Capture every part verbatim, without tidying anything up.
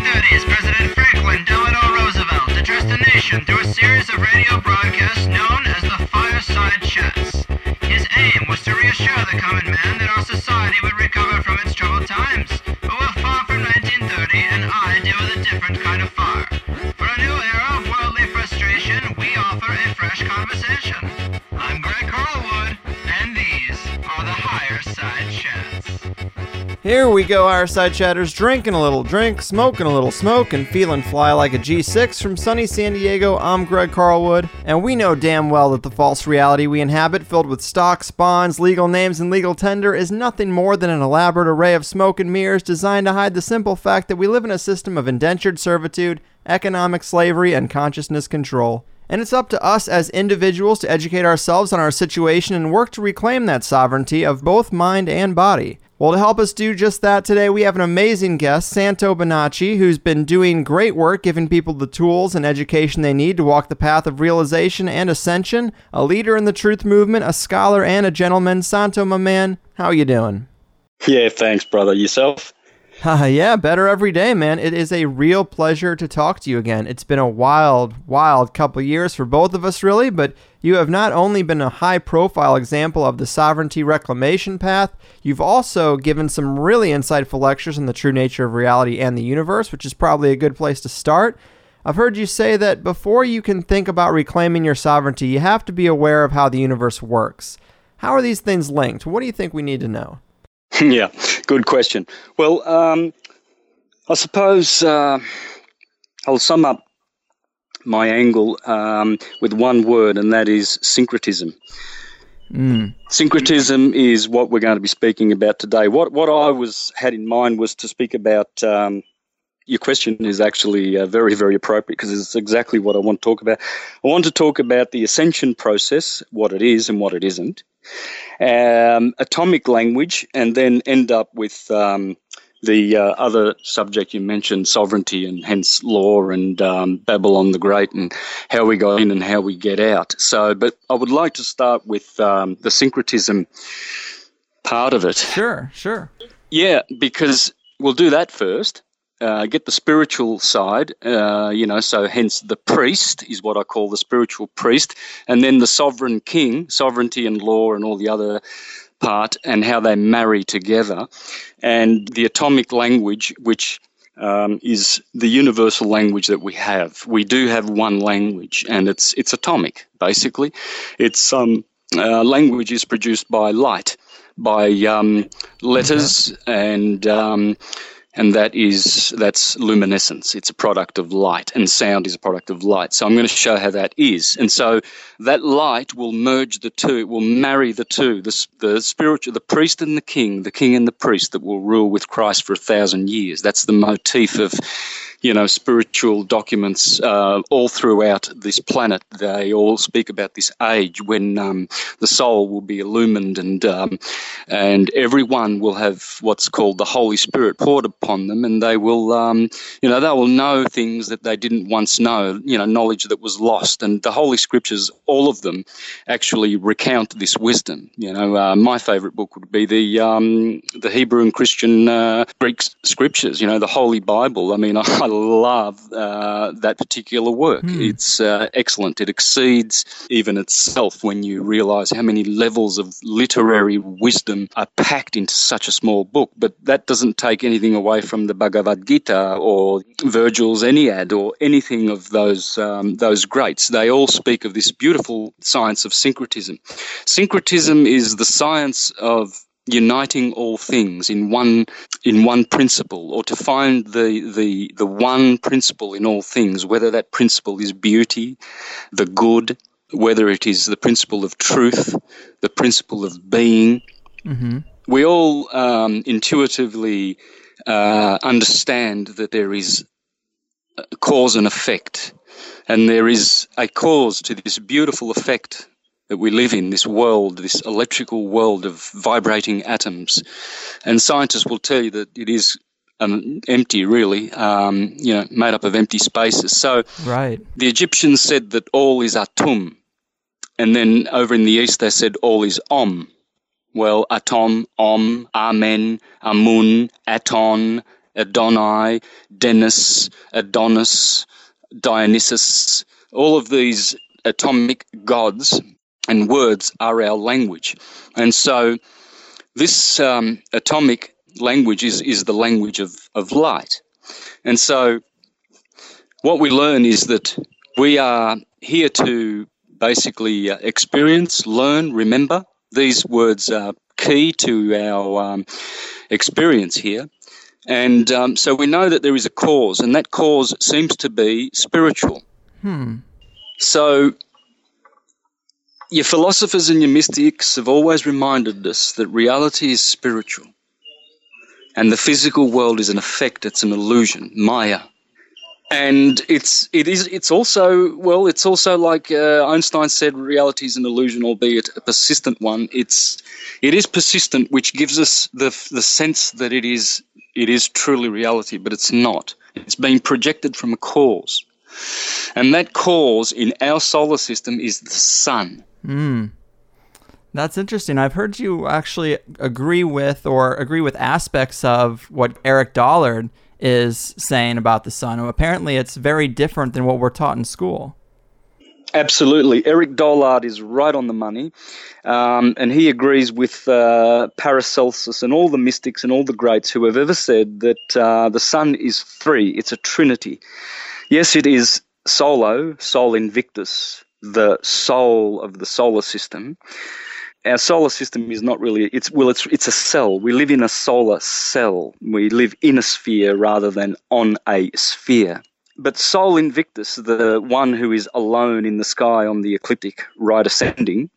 thirties, President Franklin Delano Roosevelt addressed the nation through a series of radio broadcasts known as the Fireside Chats. His aim was to reassure the common man that our society would recover from its troubled times. But we're far from nineteen thirty, and I deal with a different kind of fire. For a new era of worldly frustration, we offer a fresh conversation. I'm Greg Carlwood, and these are the Higher Side Chats. Here we go, our side chatters, drinking a little drink, smoking a little smoke, and feeling fly like a G six from sunny San Diego. I'm Greg Carlwood, and we know damn well that the false reality we inhabit, filled with stocks, bonds, legal names, and legal tender, is nothing more than an elaborate array of smoke and mirrors designed to hide the simple fact that we live in a system of indentured servitude, economic slavery, and consciousness control. And it's up to us as individuals to educate ourselves on our situation and work to reclaim that sovereignty of both mind and body. Well, to help us do just that today, we have an amazing guest, Santo Bonacci, who's been doing great work giving people the tools and education they need to walk the path of realization and ascension, a leader in the truth movement, a scholar, and a gentleman. Santo, my man, how you doing? Yeah, thanks, brother. Yourself? Uh, yeah, better every day, man. It is a real pleasure to talk to you again. It's been a wild, wild couple years for both of us, really, but you have not only been a high-profile example of the sovereignty reclamation path, you've also given some really insightful lectures on the true nature of reality and the universe, which is probably a good place to start. I've heard you say that before you can think about reclaiming your sovereignty, you have to be aware of how the universe works. How are these things linked? What do you think we need to know? Yeah, good question. Well, um, I suppose uh, I'll sum up my angle um, with one word, and that is syncretism. Mm. Syncretism is what we're going to be speaking about today. What what I was had in mind was to speak about. Um, your question is actually uh, very, very appropriate because it's exactly what I want to talk about. I want to talk about the ascension process, what it is and what it isn't. Um, atomic language, and then end up with um, the uh, other subject you mentioned, sovereignty, and hence law and um, Babylon the Great, and how we got in and how we get out. So, but I would like to start with um, the syncretism part of it. Sure, sure. Yeah, because we'll do that first. Uh, get the spiritual side, uh, you know, so hence the priest is what I call the spiritual priest, and then the sovereign king, sovereignty and law and all the other part, and how they marry together, and the atomic language, which um, is the universal language that we have. We do have one language, and it's it's atomic, basically. It's um, uh, language is produced by light, by um, letters, okay. and um, And that is, that's luminescence. It's a product of light, and sound is a product of light. So I'm going to show how that is. And so that light will merge the two. It will marry the two, the, the spiritual, the priest and the king, the king and the priest that will rule with Christ for a thousand years. That's the motif of, you know, spiritual documents uh, all throughout this planet. They all speak about this age when um, the soul will be illumined, and um, and everyone will have what's called the Holy Spirit poured upon them, and they will, um, you know, they will know things that they didn't once know, you know, knowledge that was lost. And the Holy Scriptures, all of them, actually recount this wisdom. You know, uh, my favourite book would be the um, the Hebrew and Christian uh, Greek Scriptures. You know, the Holy Bible. I mean, I I love uh, that particular work. Mm. It's uh, excellent. It exceeds even itself when you realize how many levels of literary wisdom are packed into such a small book. But that doesn't take anything away from the Bhagavad Gita or Virgil's Aeneid or anything of those um, those greats. They all speak of this beautiful science of syncretism. Syncretism is the science of uniting all things in one in one principle, or to find the, the the one principle in all things, whether that principle is beauty, the good, whether it is the principle of truth, the principle of being. Mm-hmm. We all um, intuitively uh, understand that there is a cause and effect, and there is a cause to this beautiful effect that we live in, this world, this electrical world of vibrating atoms. And scientists will tell you that it is um, empty, really, um, you know, made up of empty spaces. So right. The Egyptians said that all is atum. And then over in the East, they said all is om. Well, atom, om, amen, amun, aton, Adonai, Dennis, Adonis, Dionysus. All of these atomic gods and words are our language. And so this um, atomic language is, is the language of, of light. And so what we learn is that we are here to basically uh, experience, learn, remember. These words are key to our um, experience here. And um, so we know that there is a cause, and that cause seems to be spiritual. Hmm. So your philosophers and your mystics have always reminded us that reality is spiritual, and the physical world is an effect, it's an illusion, Maya. And it's it is it's also well it's also like uh, Einstein said, reality is an illusion, albeit a persistent one. It's it is persistent, which gives us the the sense that it is it is truly reality, but it's not. It's being projected from a cause, and that cause in our solar system is the sun. Hmm. That's interesting. I've heard you actually agree with or agree with aspects of what Eric Dollard is saying about the sun. Apparently, it's very different than what we're taught in school. Absolutely. Eric Dollard is right on the money, um, and he agrees with uh, Paracelsus and all the mystics and all the greats who have ever said that uh, the sun is three. It's a trinity. Yes, it is Solo, Sol Invictus, the soul of the solar system. Our solar system is not really, it's well, it's it's a cell. We live in a solar cell. We live in a sphere rather than on a sphere. But Sol Invictus, the one who is alone in the sky on the ecliptic, right ascending,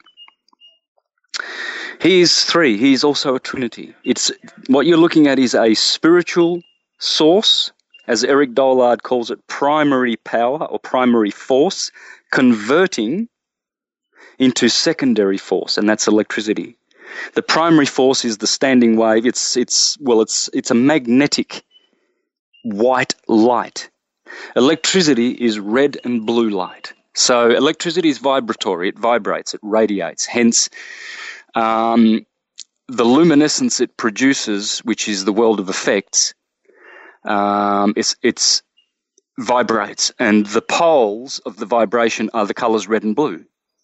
he is three. He is also a trinity. It's what you're looking at is a spiritual source, as Eric Dollard calls it, primary power or primary force, converting into secondary force, and that's electricity. The primary force is the standing wave. It's it's well, it's it's a magnetic white light. Electricity is red and blue light. So electricity is vibratory. It vibrates. It radiates. Hence, um, the luminescence it produces, which is the world of effects, um, it's it's vibrates, and the poles of the vibration are the colors red and blue.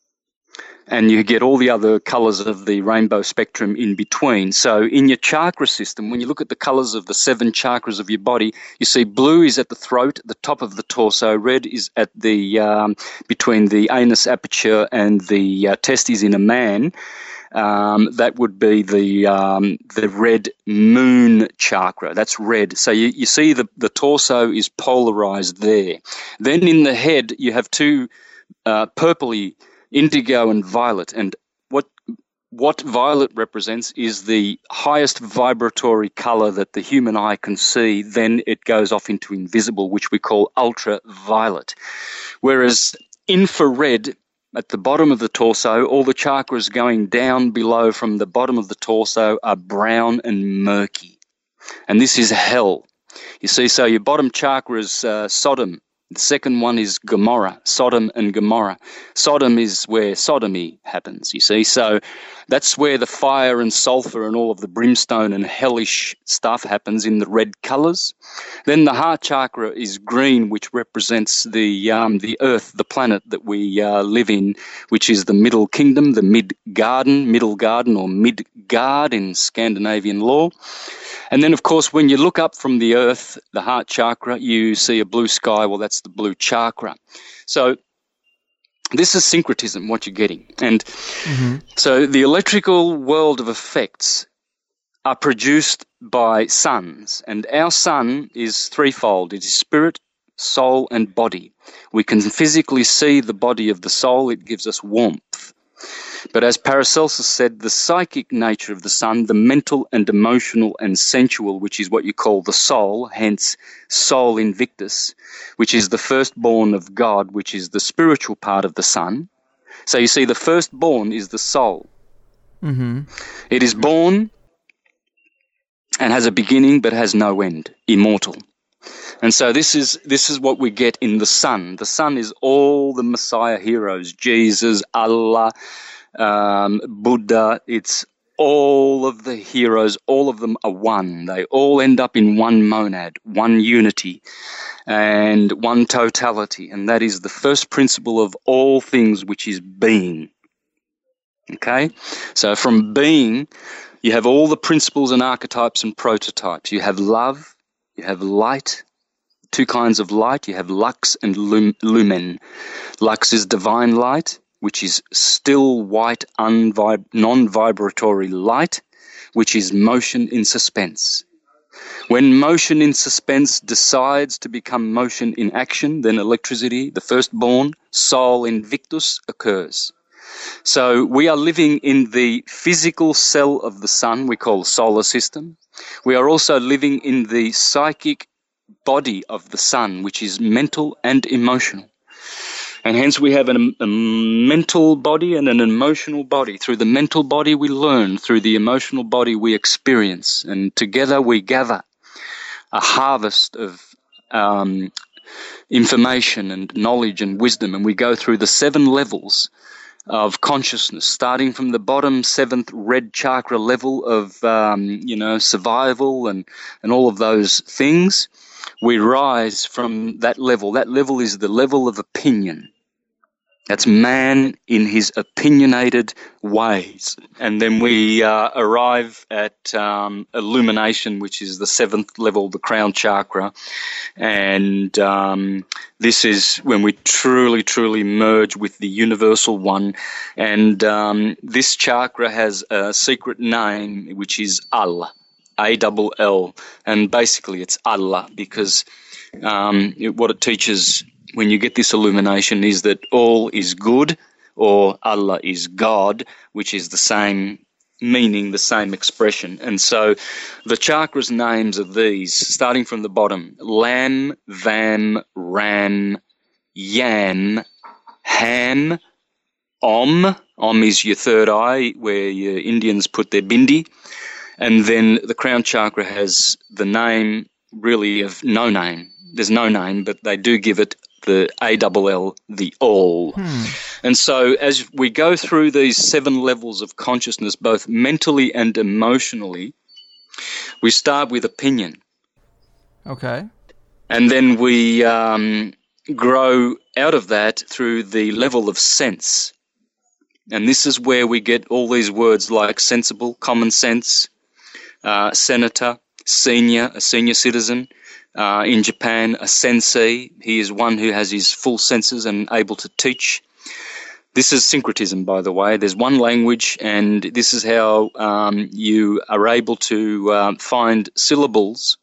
And you get all the other colors of the rainbow spectrum in between. So in your chakra system, when you look at the colors of the seven chakras of your body, you see blue is at the throat, the top of the torso, red is at the um, between the anus aperture and the uh, testes in a man. Um, that would be the um, the red moon chakra. That's red. So you, you see the, the torso is polarized there. Then in the head, you have two uh, purpley, indigo and violet, and what what violet represents is the highest vibratory color that the human eye can see. Then it goes off into invisible, which we call ultraviolet. Whereas infrared, at the bottom of the torso, all the chakras going down below from the bottom of the torso are brown and murky, and this is hell. You see, so your bottom chakra is uh, Sodom. The second one is Gomorrah, Sodom and Gomorrah. Sodom is where sodomy happens, you see. So that's where the fire and sulfur and all of the brimstone and hellish stuff happens in the red colors. Then the heart chakra is green, which represents the um, the earth, the planet that we uh, live in, which is the middle kingdom, the mid-garden, middle garden or Midgard in Scandinavian lore. And then, of course, when you look up from the earth, the heart chakra, you see a blue sky. Well, that's the blue chakra. So this is syncretism, what you're getting. And mm-hmm. so the electrical world of effects are produced by suns. And our sun is threefold. It is spirit, soul, and body. We can physically see the body of the soul. It gives us warmth. But as Paracelsus said, the psychic nature of the sun, the mental and emotional and sensual, which is what you call the soul, hence Sol Invictus, which is the firstborn of God, which is the spiritual part of the sun. So you see, the firstborn is the soul. Mm-hmm. It is born and has a beginning but has no end, immortal. And so this is this is what we get in the sun. The sun is all the Messiah heroes, Jesus, Allah, Um, Buddha. It's all of the heroes, all of them are one. They all end up in one monad, one unity, and one totality. And that is the first principle of all things, which is being. Okay? So from being, you have all the principles and archetypes and prototypes. You have love, you have light, two kinds of light. You have lux and lum- lumen. Lux is divine light, which is still white, unvib- non-vibratory light, which is motion in suspense. When motion in suspense decides to become motion in action, then electricity, the firstborn, sol invictus, occurs. So we are living in the physical cell of the sun, we call solar system. We are also living in the psychic body of the sun, which is mental and emotional. And hence we have an, a mental body and an emotional body. Through the mental body we learn, through the emotional body we experience, and together we gather a harvest of um, information and knowledge and wisdom, and we go through the seven levels of consciousness, starting from the bottom seventh red chakra level of, um, you know, survival and, and all of those things. We rise from that level. That level is the level of opinion. That's man in his opinionated ways. And then we uh, arrive at um, illumination, which is the seventh level, the crown chakra. And um, this is when we truly, truly merge with the universal one. And um, this chakra has a secret name, which is Allah, A L L. And basically it's Allah because um, it, what it teaches when you get this illumination is that all is good, or Allah is God, which is the same meaning, the same expression. And so the chakras names are these, starting from the bottom: Lam, Vam, Ram, Yam, Ham, Om. Om is your third eye, where your Indians put their bindi. And then the crown chakra has the name really of no name. There's no name, but they do give it the A L L, the all. Hmm. And so as we go through these seven levels of consciousness, both mentally and emotionally, we start with opinion. Okay. And then we um, grow out of that through the level of sense. And this is where we get all these words like sensible, common sense, uh, senator, senior, a senior citizen. Uh, in Japan, a sensei, he is one who has his full senses and able to teach. This is syncretism, by the way. There's one language, and this is how um, you are able to um, find syllables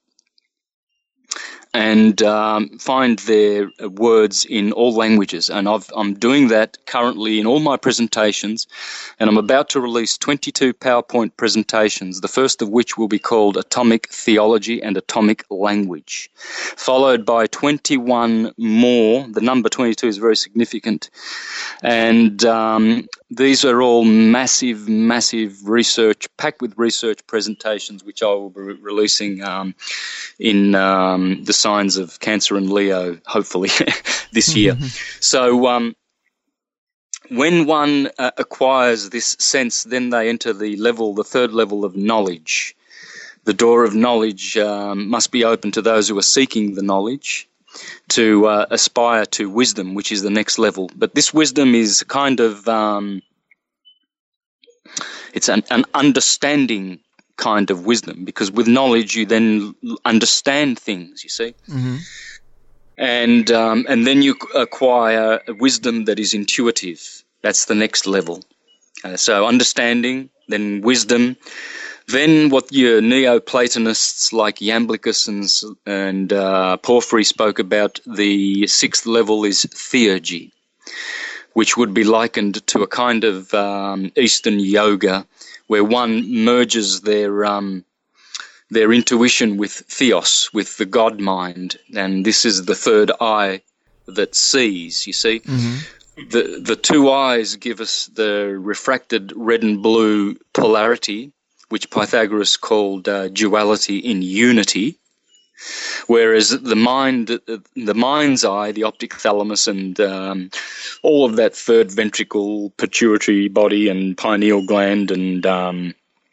and um, find their words in all languages. And I've, I'm doing that currently in all my presentations, and I'm about to release twenty-two PowerPoint presentations, the first of which will be called Atomic Theology and Atomic Language, followed by twenty-one more. The number twenty-two is very significant. And um, these are all massive, massive research, packed with research presentations, which I will be re- releasing um, in um, the signs of Cancer and Leo, hopefully, this year. So um, when one uh, acquires this sense, then they enter the level, the third level of knowledge. The door of knowledge um, must be open to those who are seeking the knowledge, to uh, aspire to wisdom, which is the next level. But this wisdom is kind of, um, it's an, an understanding kind of wisdom, because with knowledge you then understand things, you see. Mm-hmm. And um, and then you acquire a wisdom that is intuitive. That's the next level. Uh, so understanding, then wisdom, then what your Neoplatonists like Iamblichus and, and uh, Porphyry spoke about, the sixth level is theurgy, which would be likened to a kind of um, Eastern yoga, where one merges their um, their intuition with theos, with the God mind, and this is the third eye that sees, you see. Mm-hmm. The the two eyes give us the refracted red and blue polarity, which Pythagoras called uh, duality in unity, whereas the mind, the mind's eye, the optic thalamus, and um, all of that third ventricle, pituitary body, and pineal gland, and um,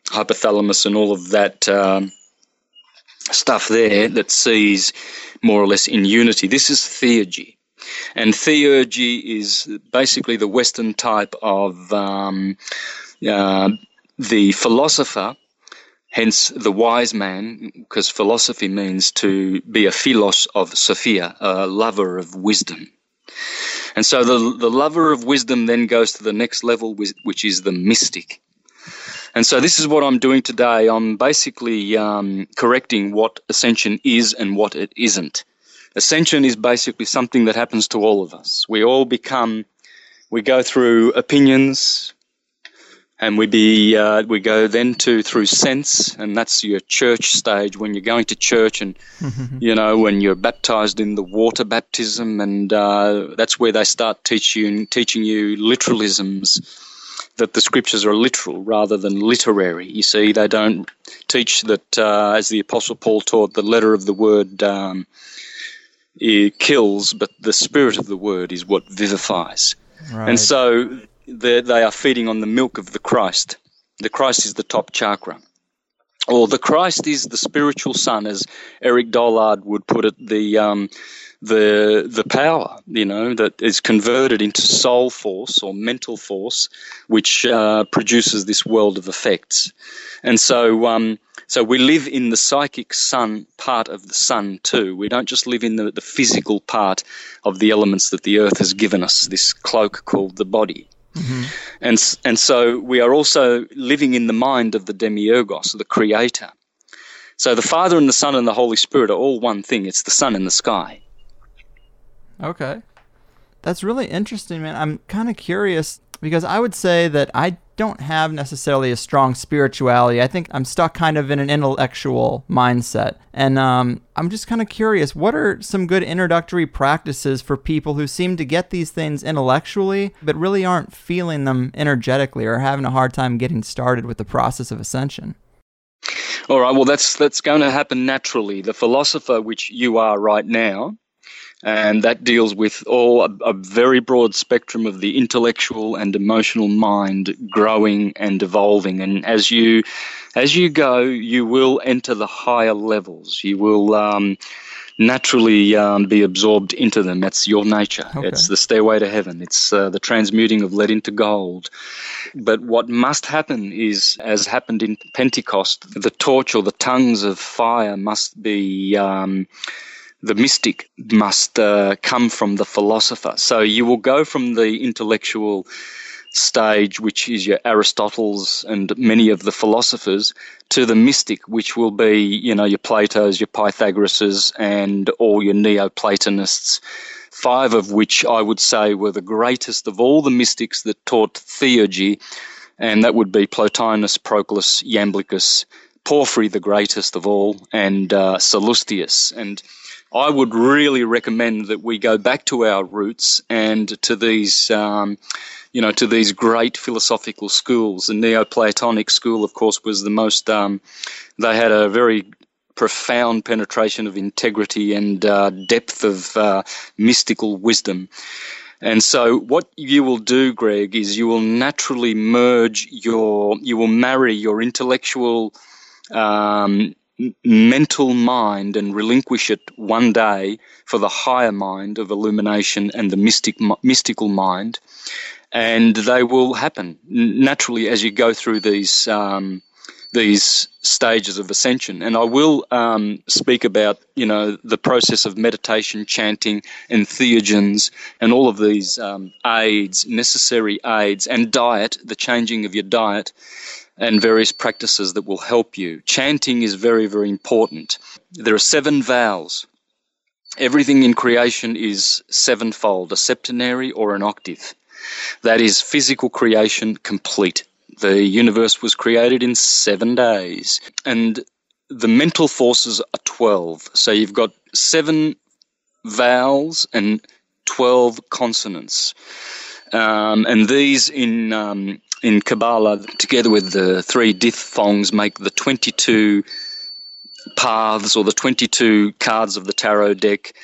hypothalamus and all of that um, stuff there that sees more or less in unity. This is theurgy. And theurgy is basically the Western type of um, uh, the philosopher, hence the wise man, because philosophy means to be a philos of Sophia, a lover of wisdom. And so the, the lover of wisdom then goes to the next level, which is the mystic. And so this is what I'm doing today. I'm basically um, correcting what ascension is and what it isn't. Ascension is basically something that happens to all of us. We all become, we go through opinions, and we be uh, we go then to through sense, and that's your church stage when you're going to church, and you know when you're baptized in the water baptism, and uh, that's where they start teaching teaching you literalisms, that the scriptures are literal rather than literary. You see, they don't teach that, uh, as the Apostle Paul taught, the letter of the word um, it kills, but the spirit of the word is what vivifies. Right. And so they, they are feeding on the milk of the Christ. The Christ is the top chakra. Or the Christ is the spiritual sun, as Eric Dollard would put it, the um, the the power, you know, that is converted into soul force or mental force, which uh, produces this world of effects. And so um, so we live in the psychic sun part of the sun too. We don't just live in the, the physical part of the elements that the earth has given us, this cloak called the body. Mm-hmm. And and so we are also living in the mind of the demiurgos, the creator. So the Father and the Son and the Holy Spirit are all one thing. It's the sun in the sky. Okay. That's really interesting, man. I'm kind of curious because I would say that I don't have necessarily a strong spirituality. I think I'm stuck kind of in an intellectual mindset. And um, I'm just kind of curious, what are some good introductory practices for people who seem to get these things intellectually, but really aren't feeling them energetically or having a hard time getting started with the process of ascension? All right, well, that's that's going to happen naturally. The philosopher, which you are right now, and that deals with all a, a very broad spectrum of the intellectual and emotional mind growing and evolving. And as you as you go, you will enter the higher levels. You will um, naturally um, be absorbed into them. That's your nature. Okay. It's the stairway to heaven. It's uh, the transmuting of lead into gold. But what must happen is, as happened in Pentecost, the torch or the tongues of fire must be... Um, The mystic must uh, come from the philosopher. So you will go from the intellectual stage, which is your Aristotle's and many of the philosophers, to the mystic, which will be, you know, your Plato's, your Pythagoras's, and all your Neoplatonists, five of which I would say were the greatest of all the mystics that taught theurgy, and that would be Plotinus, Proclus, Iamblichus, Porphyry, the greatest of all, and uh, Sallustius. And I would really recommend that we go back to our roots and to these, um, you know, to these great philosophical schools. The Neoplatonic school, of course, was the most, um, they had a very profound penetration of integrity and uh, depth of uh, mystical wisdom. And so what you will do, Greg, is you will naturally merge your, you will marry your intellectual um mental mind and relinquish it one day for the higher mind of illumination and the mystic mystical mind, and they will happen naturally as you go through these um, these stages of ascension. And I will um, speak about, you know, the process of meditation, chanting, and theogens, and all of these um, aids, necessary aids, and diet, the changing of your diet, and various practices that will help you. Chanting is very, very important. There are seven vowels. Everything in creation is sevenfold, a septenary or an octave. That is physical creation complete. The universe was created in seven days. And the mental forces are twelve. So you've got seven vowels and twelve consonants. Um, and these in... Um, In Kabbalah, together with the three diphthongs, make the twenty-two paths or the twenty-two cards of the tarot deck.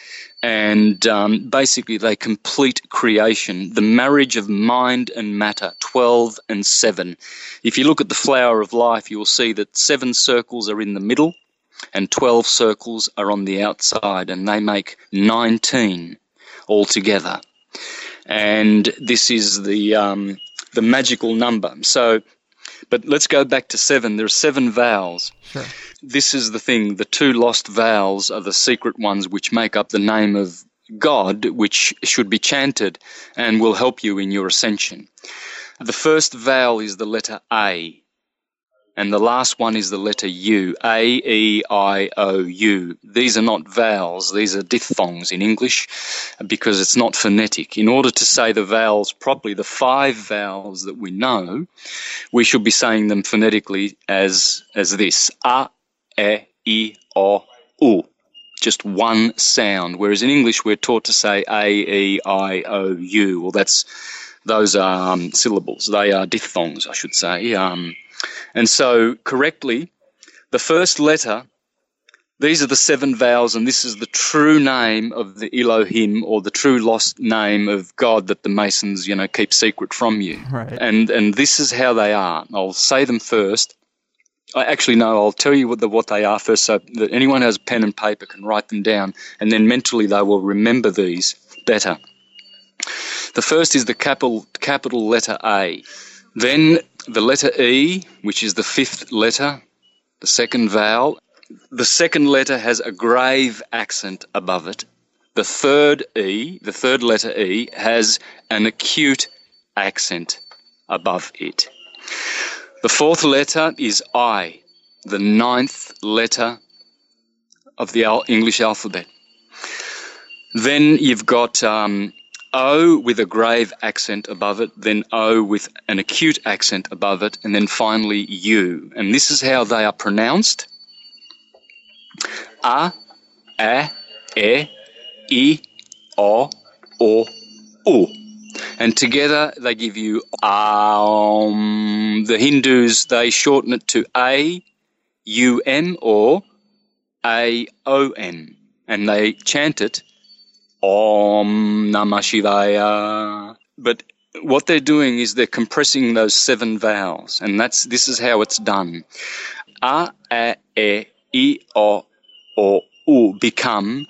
And um, basically they complete creation, the marriage of mind and matter, twelve and seven. If you look at the flower of life, you will see that seven circles are in the middle and twelve circles are on the outside, and they make nineteen altogether. And this is the um, the magical number. So, but let's go back to seven. There are seven vowels. Sure. This is the thing. The two lost vowels are the secret ones which make up the name of God, which should be chanted and will help you in your ascension. The first vowel is the letter A, and the last one is the letter U, A, E, I, O, U. These are not vowels. These are diphthongs in English because it's not phonetic. In order to say the vowels properly, the five vowels that we know, we should be saying them phonetically as, as this, A, E, I, O, U. Just one sound, whereas in English we're taught to say A, E, I, O, U. Well, that's, those are um, syllables. They are diphthongs, I should say. Um, and so, correctly, the first letter, these are the seven vowels, and this is the true name of the Elohim, or the true lost name of God that the Masons, you know, keep secret from you. Right. And and this is how they are. I'll say them first. I actually no, I'll tell you what, the, what they are first, so that anyone who has pen and paper can write them down, and then mentally they will remember these better. The first is the capital capital letter A. Then the letter E, which is the fifth letter, the second vowel. The second letter has a grave accent above it. The third E, the third letter E, has an acute accent above it. The fourth letter is I, the ninth letter of the English alphabet. Then you've got um, O with a grave accent above it, then O with an acute accent above it, and then finally U. And this is how they are pronounced. A, A, E, I, O, O, U. And together they give you um. The Hindus, they shorten it to A, U, M, or A, O, M. And they chant it Om Namah Shivaya. But what they're doing is they're compressing those seven vowels, and that's this is how it's done. A, A, E, I, O, O, U become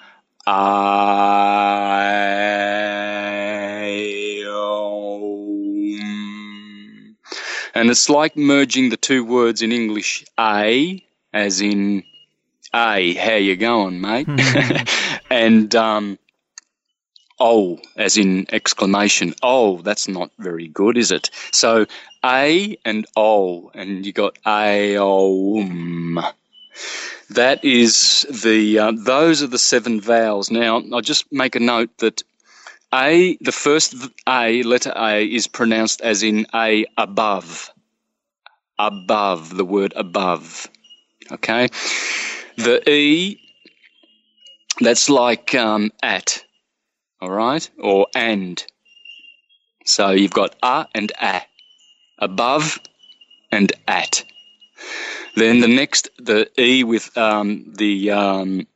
I, O. And it's like merging the two words in English, A, as in, A, how you going, mate? and um, O, as in exclamation. Oh, that's not very good, is it? So A and O, and you got A, O, M. That is the, uh, those are the seven vowels. Now, I'll just make a note that A, the first A, letter A, is pronounced as in A above. Above, the word above. Okay? The E, that's like um, at, all right? Or and. So you've got A and A. Above and at. Then the next, the E with um, the um,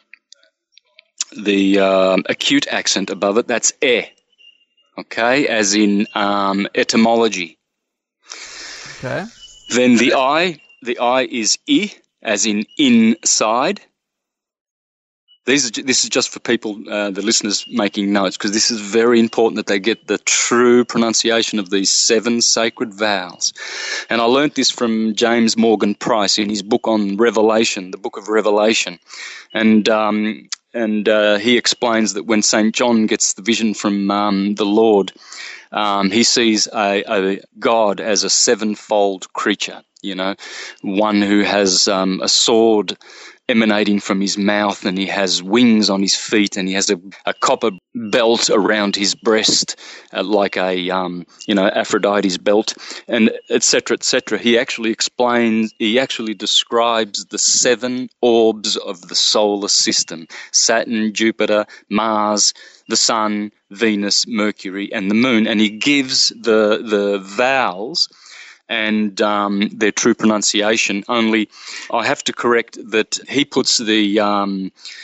the um, acute accent above it, that's E, okay, as in um, etymology. Okay. Then the I, the I is I, as in inside. These are, this is just for people, uh, the listeners making notes, because this is very important that they get the true pronunciation of these seven sacred vowels. And I learnt this from James Morgan Price in his book on Revelation, the Book of Revelation. And um, and uh, he explains that when Saint John gets the vision from um, the Lord, um, he sees a, a God as a sevenfold creature, you know, one who has um, a sword emanating from his mouth, and he has wings on his feet, and he has a, a copper belt around his breast, uh, like a um, you know Aphrodite's belt, and et cetera, et cetera. He actually explains, he actually describes the seven orbs of the solar system: Saturn, Jupiter, Mars, the Sun, Venus, Mercury, and the Moon, and he gives the the vowels and um, their true pronunciation. Only I have to correct that he puts the um,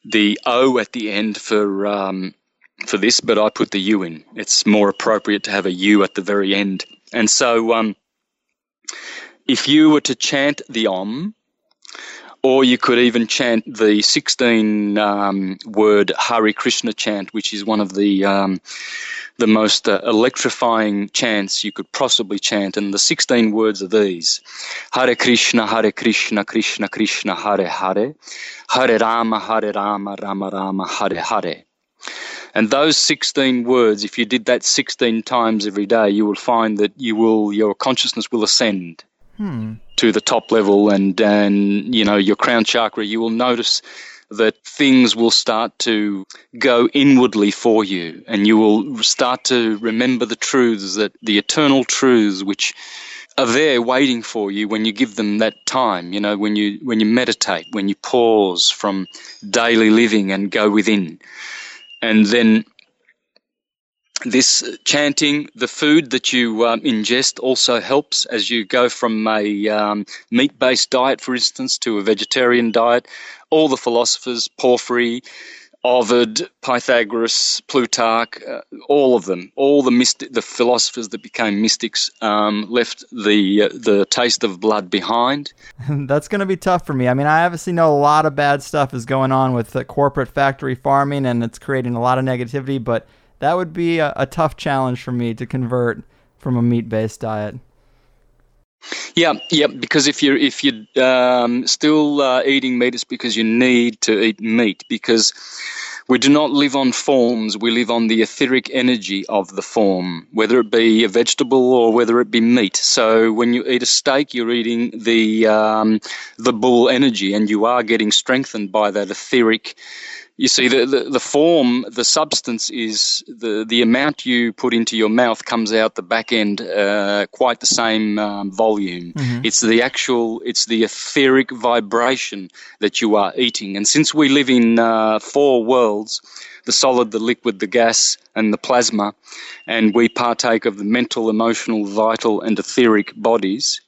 the O at the end for um, for this, but I put the U in. It's more appropriate to have a U at the very end. And so um, if you were to chant the Om, or you could even chant the sixteen-word um, Hare Krishna chant, which is one of the um, the most uh, electrifying chants you could possibly chant. And the sixteen words are these: Hare Krishna, Hare Krishna, Krishna Krishna, Hare Hare, Hare Rama, Hare Rama, Rama Rama, Hare Hare. And those sixteen words, if you did that sixteen times every day, you will find that you will your consciousness will ascend. Hmm. to the top level, and, and, you know, your crown chakra, you will notice that things will start to go inwardly for you, and you will start to remember the truths, that the eternal truths which are there waiting for you when you give them that time, you know, when you when you meditate, when you pause from daily living and go within. And then this chanting, the food that you um, ingest also helps as you go from a um, meat-based diet, for instance, to a vegetarian diet. All the philosophers, Porphyry, Ovid, Pythagoras, Plutarch, uh, all of them, all the mystic, the philosophers that became mystics um, left the uh, the taste of blood behind. That's going to be tough for me. I mean, I obviously know a lot of bad stuff is going on with the corporate factory farming, and it's creating a lot of negativity, but that would be a, a tough challenge for me to convert from a meat-based diet. Yeah, yeah. Because if you're if you're um, still uh, eating meat, it's because you need to eat meat. Because we do not live on forms; we live on the etheric energy of the form, whether it be a vegetable or whether it be meat. So when you eat a steak, you're eating the um, the bull energy, and you are getting strengthened by that etheric. You see, the, the, the form, the substance is the, the amount you put into your mouth comes out the back end uh, quite the same um, volume. Mm-hmm. It's the actual, it's the etheric vibration that you are eating. And since we live in uh, four worlds, the solid, the liquid, the gas, and the plasma, and we partake of the mental, emotional, vital, and etheric bodies,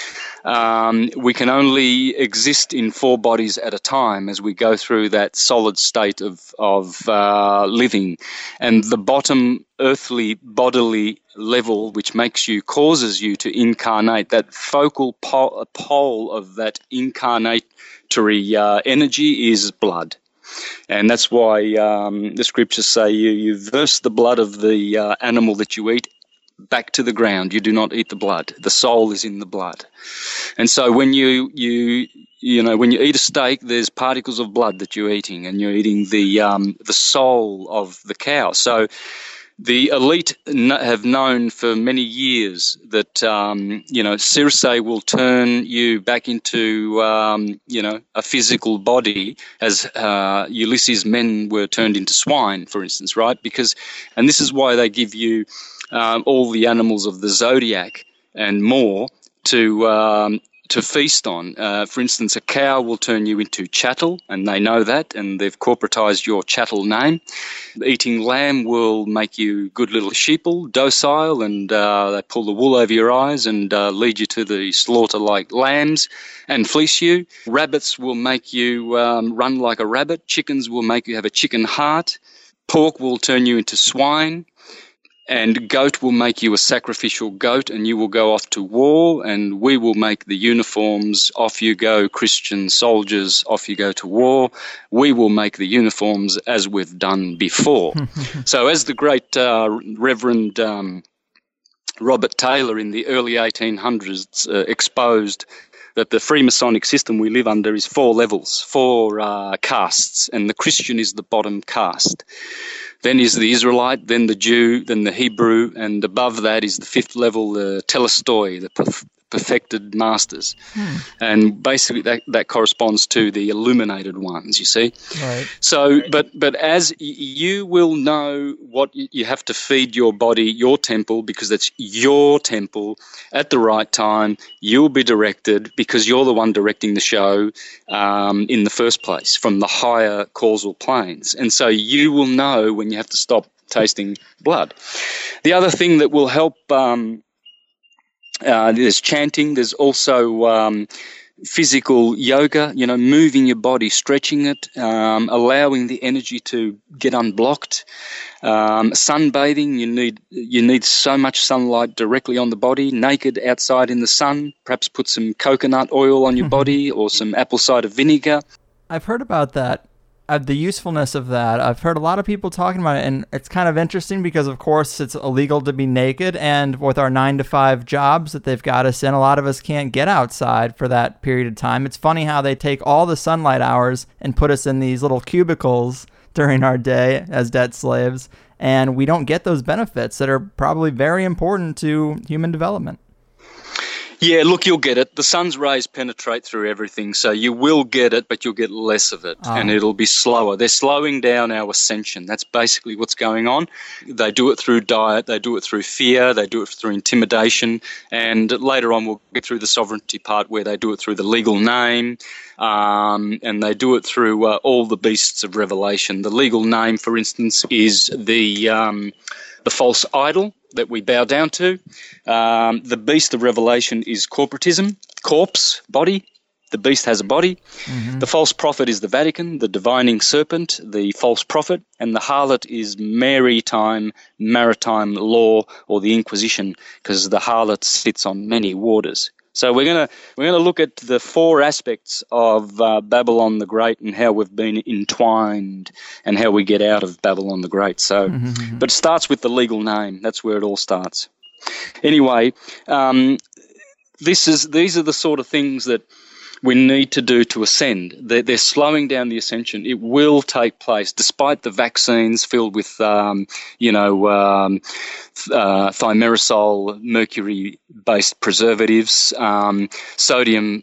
Um, we can only exist in four bodies at a time as we go through that solid state of, of uh, living. And the bottom earthly bodily level, which makes you, causes you to incarnate, that focal pole, pole of that incarnatory uh, energy is blood. And that's why um, the scriptures say you, you verse the blood of the uh, animal that you eat back to the ground. You do not eat the blood. The soul is in the blood. And so when you, you, you know, when you eat a steak, there's particles of blood that you're eating, and you're eating the, um, the soul of the cow. So the elite have known for many years that, um, you know, Circe will turn you back into, um, you know, a physical body, as uh, Ulysses' men were turned into swine, for instance, right? Because, and this is why they give you um, all the animals of the zodiac and more to um, to feast on. Uh, for instance, a cow will turn you into chattel, and they know that, and they've corporatized your chattel name. Eating lamb will make you good little sheeple, docile, and uh, they pull the wool over your eyes and uh, lead you to the slaughter like lambs and fleece you. Rabbits will make you um, run like a rabbit. Chickens will make you have a chicken heart. Pork will turn you into swine. And goat will make you a sacrificial goat, and you will go off to war, and we will make the uniforms. Off you go, Christian soldiers, off you go to war. We will make the uniforms as we've done before. So as the great uh, Reverend um, Robert Taylor in the early eighteen hundreds uh, exposed, that the Freemasonic system we live under is four levels, four uh, castes, and the Christian is the bottom caste. Then is the Israelite, then the Jew, then the Hebrew, and above that is the fifth level, the Telestoi, the perf- perfected masters. Hmm. And basically that, that corresponds to the illuminated ones, you see. Right. So, but but as y- you will know what y- you have to feed your body, your temple, because that's your temple at the right time, you'll be directed because you're the one directing the show um, in the first place from the higher causal planes. And so you will know when you have to stop tasting blood. The other thing that will help, um, uh, there's chanting. There's also um, physical yoga, you know, moving your body, stretching it, um, allowing the energy to get unblocked. Um, sunbathing, you need you need so much sunlight directly on the body, naked outside in the sun. Perhaps put some coconut oil on your body or some apple cider vinegar. I've heard about that. Uh, the usefulness of that. I've heard a lot of people talking about it, and it's kind of interesting because, of course, it's illegal to be naked, and with our nine to five jobs that they've got us in, a lot of us can't get outside for that period of time. It's funny how they take all the sunlight hours and put us in these little cubicles during our day as debt slaves, and we don't get those benefits that are probably very important to human development. Yeah, look, you'll get it. The sun's rays penetrate through everything, so you will get it, but you'll get less of it, oh. and it'll be slower. They're slowing down our ascension. That's basically what's going on. They do it through diet, they do it through fear, they do it through intimidation, and later on we'll get through the sovereignty part where they do it through the legal name, um, and they do it through uh, all the beasts of Revelation. The legal name, for instance, is the um, the false idol that we bow down to. Um, the beast of Revelation is corporatism, corpse, body. The beast has a body. Mm-hmm. The false prophet is the Vatican, the divining serpent, the false prophet, and the harlot is maritime, maritime law or the Inquisition, because the harlot sits on many waters. So we're gonna we're gonna look at the four aspects of uh, Babylon the Great and how we've been entwined and how we get out of Babylon the Great. So, mm-hmm. but it starts with the legal name. That's where it all starts. Anyway, um, this is these are the sort of things that we need to do to ascend. They're, they're slowing down the ascension. It will take place, despite the vaccines filled with, um, you know, um, uh, thimerosal, mercury-based preservatives, um, sodium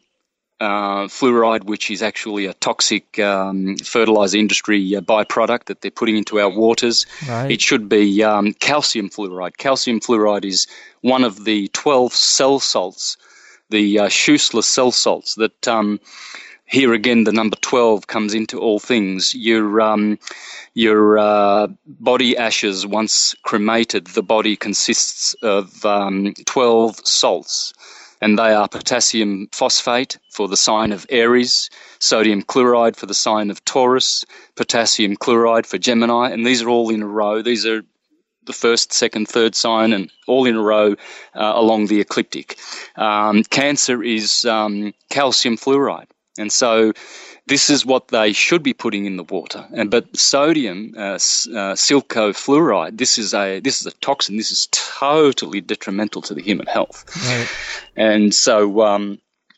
uh, fluoride, which is actually a toxic um, fertilizer industry uh, byproduct that they're putting into our waters. Right. It should be um, calcium fluoride. Calcium fluoride is one of the twelve cell salts, the uh, Schussler cell salts that um, here again the number twelve comes into all things. Your um, your uh, body ashes, once cremated, the body consists of um, twelve salts, and they are potassium phosphate for the sign of Aries, sodium chloride for the sign of Taurus, potassium chloride for Gemini, and these are all in a row. These are the first, second, third sign, and all in a row uh, along the ecliptic. Um, cancer is um, calcium fluoride, and so this is what they should be putting in the water. And but sodium, uh, uh, silcofluoride, this is a this is a toxin. This is totally detrimental to the human health, right. And so. Um,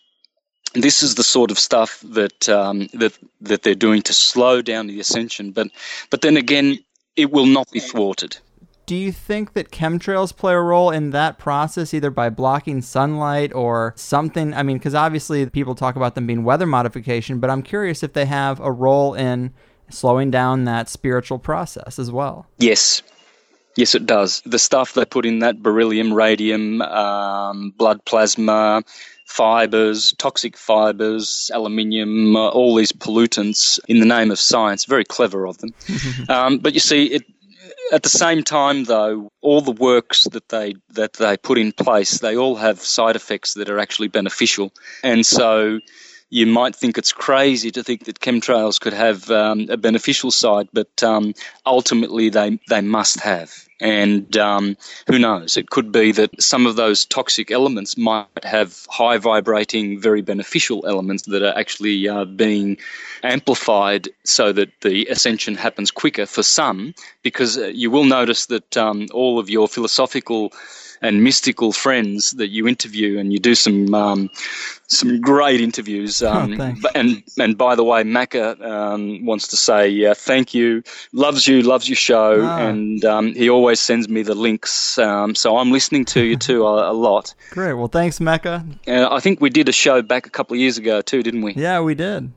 This is the sort of stuff that um, that that they're doing to slow down the ascension, but but then again, it will not be thwarted. Do you think that chemtrails play a role in that process, either by blocking sunlight or something? I mean, because obviously people talk about them being weather modification, but I'm curious if they have a role in slowing down that spiritual process as well. Yes. Yes, it does. The stuff they put in that, beryllium, radium, um, blood plasma, fibers, toxic fibers, aluminium, uh, all these pollutants in the name of science, very clever of them. um, but you see, it, at the same time, though, all the works that they that they put in place, they all have side effects that are actually beneficial. And so you might think it's crazy to think that chemtrails could have um, a beneficial side, but um, ultimately they, they must have. And um, who knows, it could be that some of those toxic elements might have high vibrating, very beneficial elements that are actually uh, being amplified so that the ascension happens quicker for some, because uh, you will notice that um, all of your philosophical and mystical friends that you interview, and you do some um, some great interviews. Um, oh, and and by the way, Macca um, wants to say uh, thank you, loves you, loves your show, oh. and um, he always sends me the links. Um, so I'm listening to you too a, a lot. Great. Well, thanks, Macca. Uh, I think we did a show back a couple of years ago too, didn't we? Yeah, we did.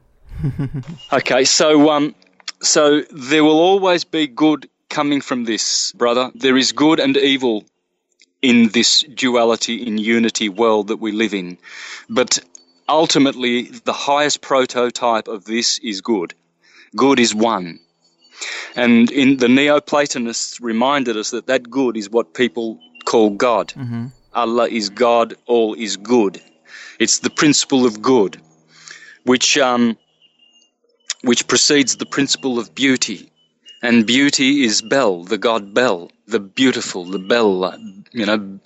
Okay, so um, so there will always be good coming from this, brother. There is good and evil in this duality, in unity world that we live in. But ultimately, the highest prototype of this is good. Good is one. And in the Neoplatonists reminded us that that good is what people call God. Mm-hmm. Allah is God, all is good. It's the principle of good. which um, which precedes the principle of beauty. And beauty is Bel, the god Bel, the beautiful, the bella, you know.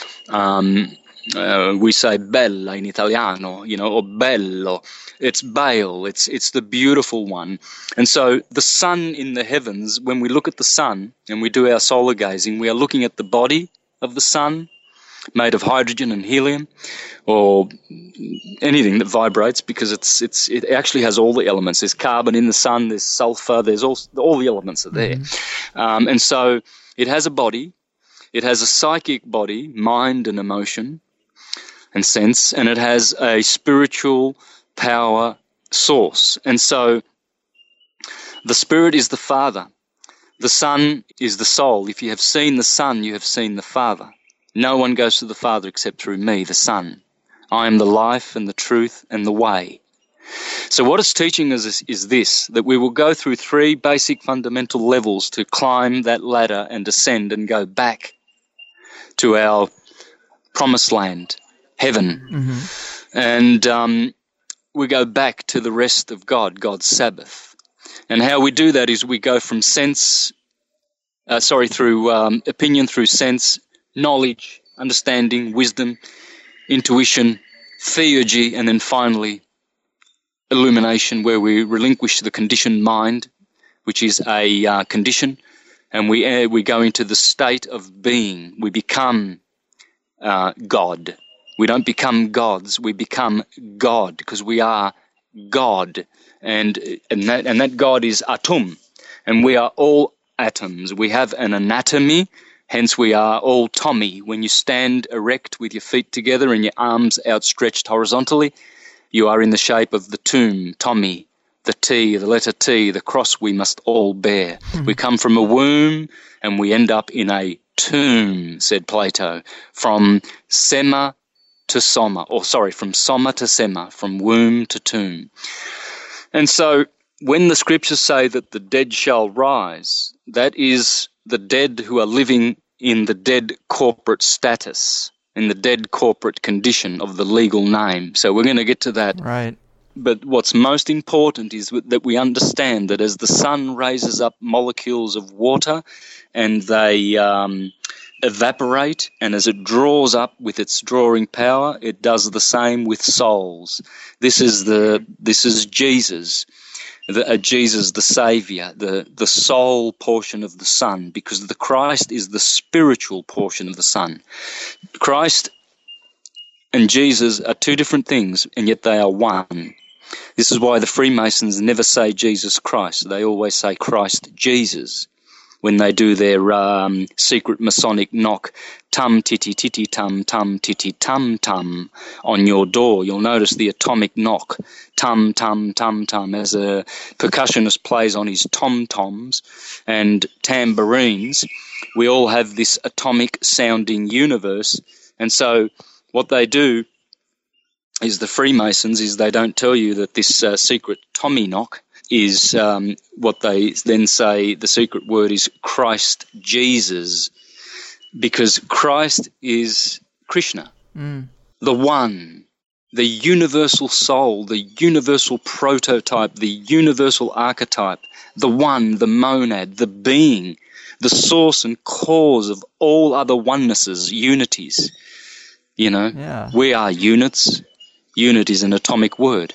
Um, uh, we say bella in Italiano, you know, or bello. It's Baal, it's it's the beautiful one. And so the sun in the heavens, when we look at the sun and we do our solar gazing, we are looking at the body of the sun, made of hydrogen and helium, or anything that vibrates, because it's it's it actually has all the elements. There's carbon in the sun, there's sulfur, there's all all the elements are there. Mm-hmm. Um, and so it has a body, it has a psychic body, mind and emotion and sense, and it has a spiritual power source. And so the spirit is the Father. The Son is the soul. If you have seen the Son, you have seen the Father. No one goes to the Father except through me, the Son. I am the life and the truth and the way. So what it's teaching us is, is this, that we will go through three basic fundamental levels to climb that ladder and ascend and go back to our promised land, heaven. Mm-hmm. And um, we go back to the rest of God, God's Sabbath. And how we do that is we go from sense, uh, sorry, through um, opinion, through sense, knowledge, understanding, wisdom, intuition, theurgy, and then finally illumination, where we relinquish the conditioned mind, which is a uh, condition, and we uh, we go into the state of being. We become uh, God. We don't become gods. We become God, because we are God, and and that and that God is Atum, and we are all atoms. We have an anatomy. Hence, we are all Tommy. When you stand erect with your feet together and your arms outstretched horizontally, you are in the shape of the tomb, Tommy, the T, the letter T, the cross we must all bear. Mm-hmm. We come from a womb and we end up in a tomb, said Plato, from Sema to Soma, or sorry, from Soma to Sema, from womb to tomb. And so when the scriptures say that the dead shall rise, that is the dead who are living in the dead corporate status, in the dead corporate condition of the legal name. So we're going to get to that. Right. But what's most important is that we understand that as the sun raises up molecules of water and they um, evaporate, and as it draws up with its drawing power, it does the same with souls. This is the this is Jesus. The, uh, Jesus, the Saviour, the, the soul portion of the Son, because the Christ is the spiritual portion of the Son. Christ and Jesus are two different things, and yet they are one. This is why the Freemasons never say Jesus Christ. They always say Christ Jesus when they do their um, secret Masonic knock, tum titty titty tum tum titty tum tum on your door. You'll notice the atomic knock, tum tum tum tum, as a percussionist plays on his tom-toms and tambourines. We all have this atomic sounding universe. And so what they do is the Freemasons is they don't tell you that this uh, secret Tommy knock is um, what they then say the secret word is Christ Jesus, because Christ is Krishna, mm. the one, the universal soul, the universal prototype, the universal archetype, the one, the monad, the being, the source and cause of all other onenesses, unities. You know, yeah. We are units. Unit is an atomic word.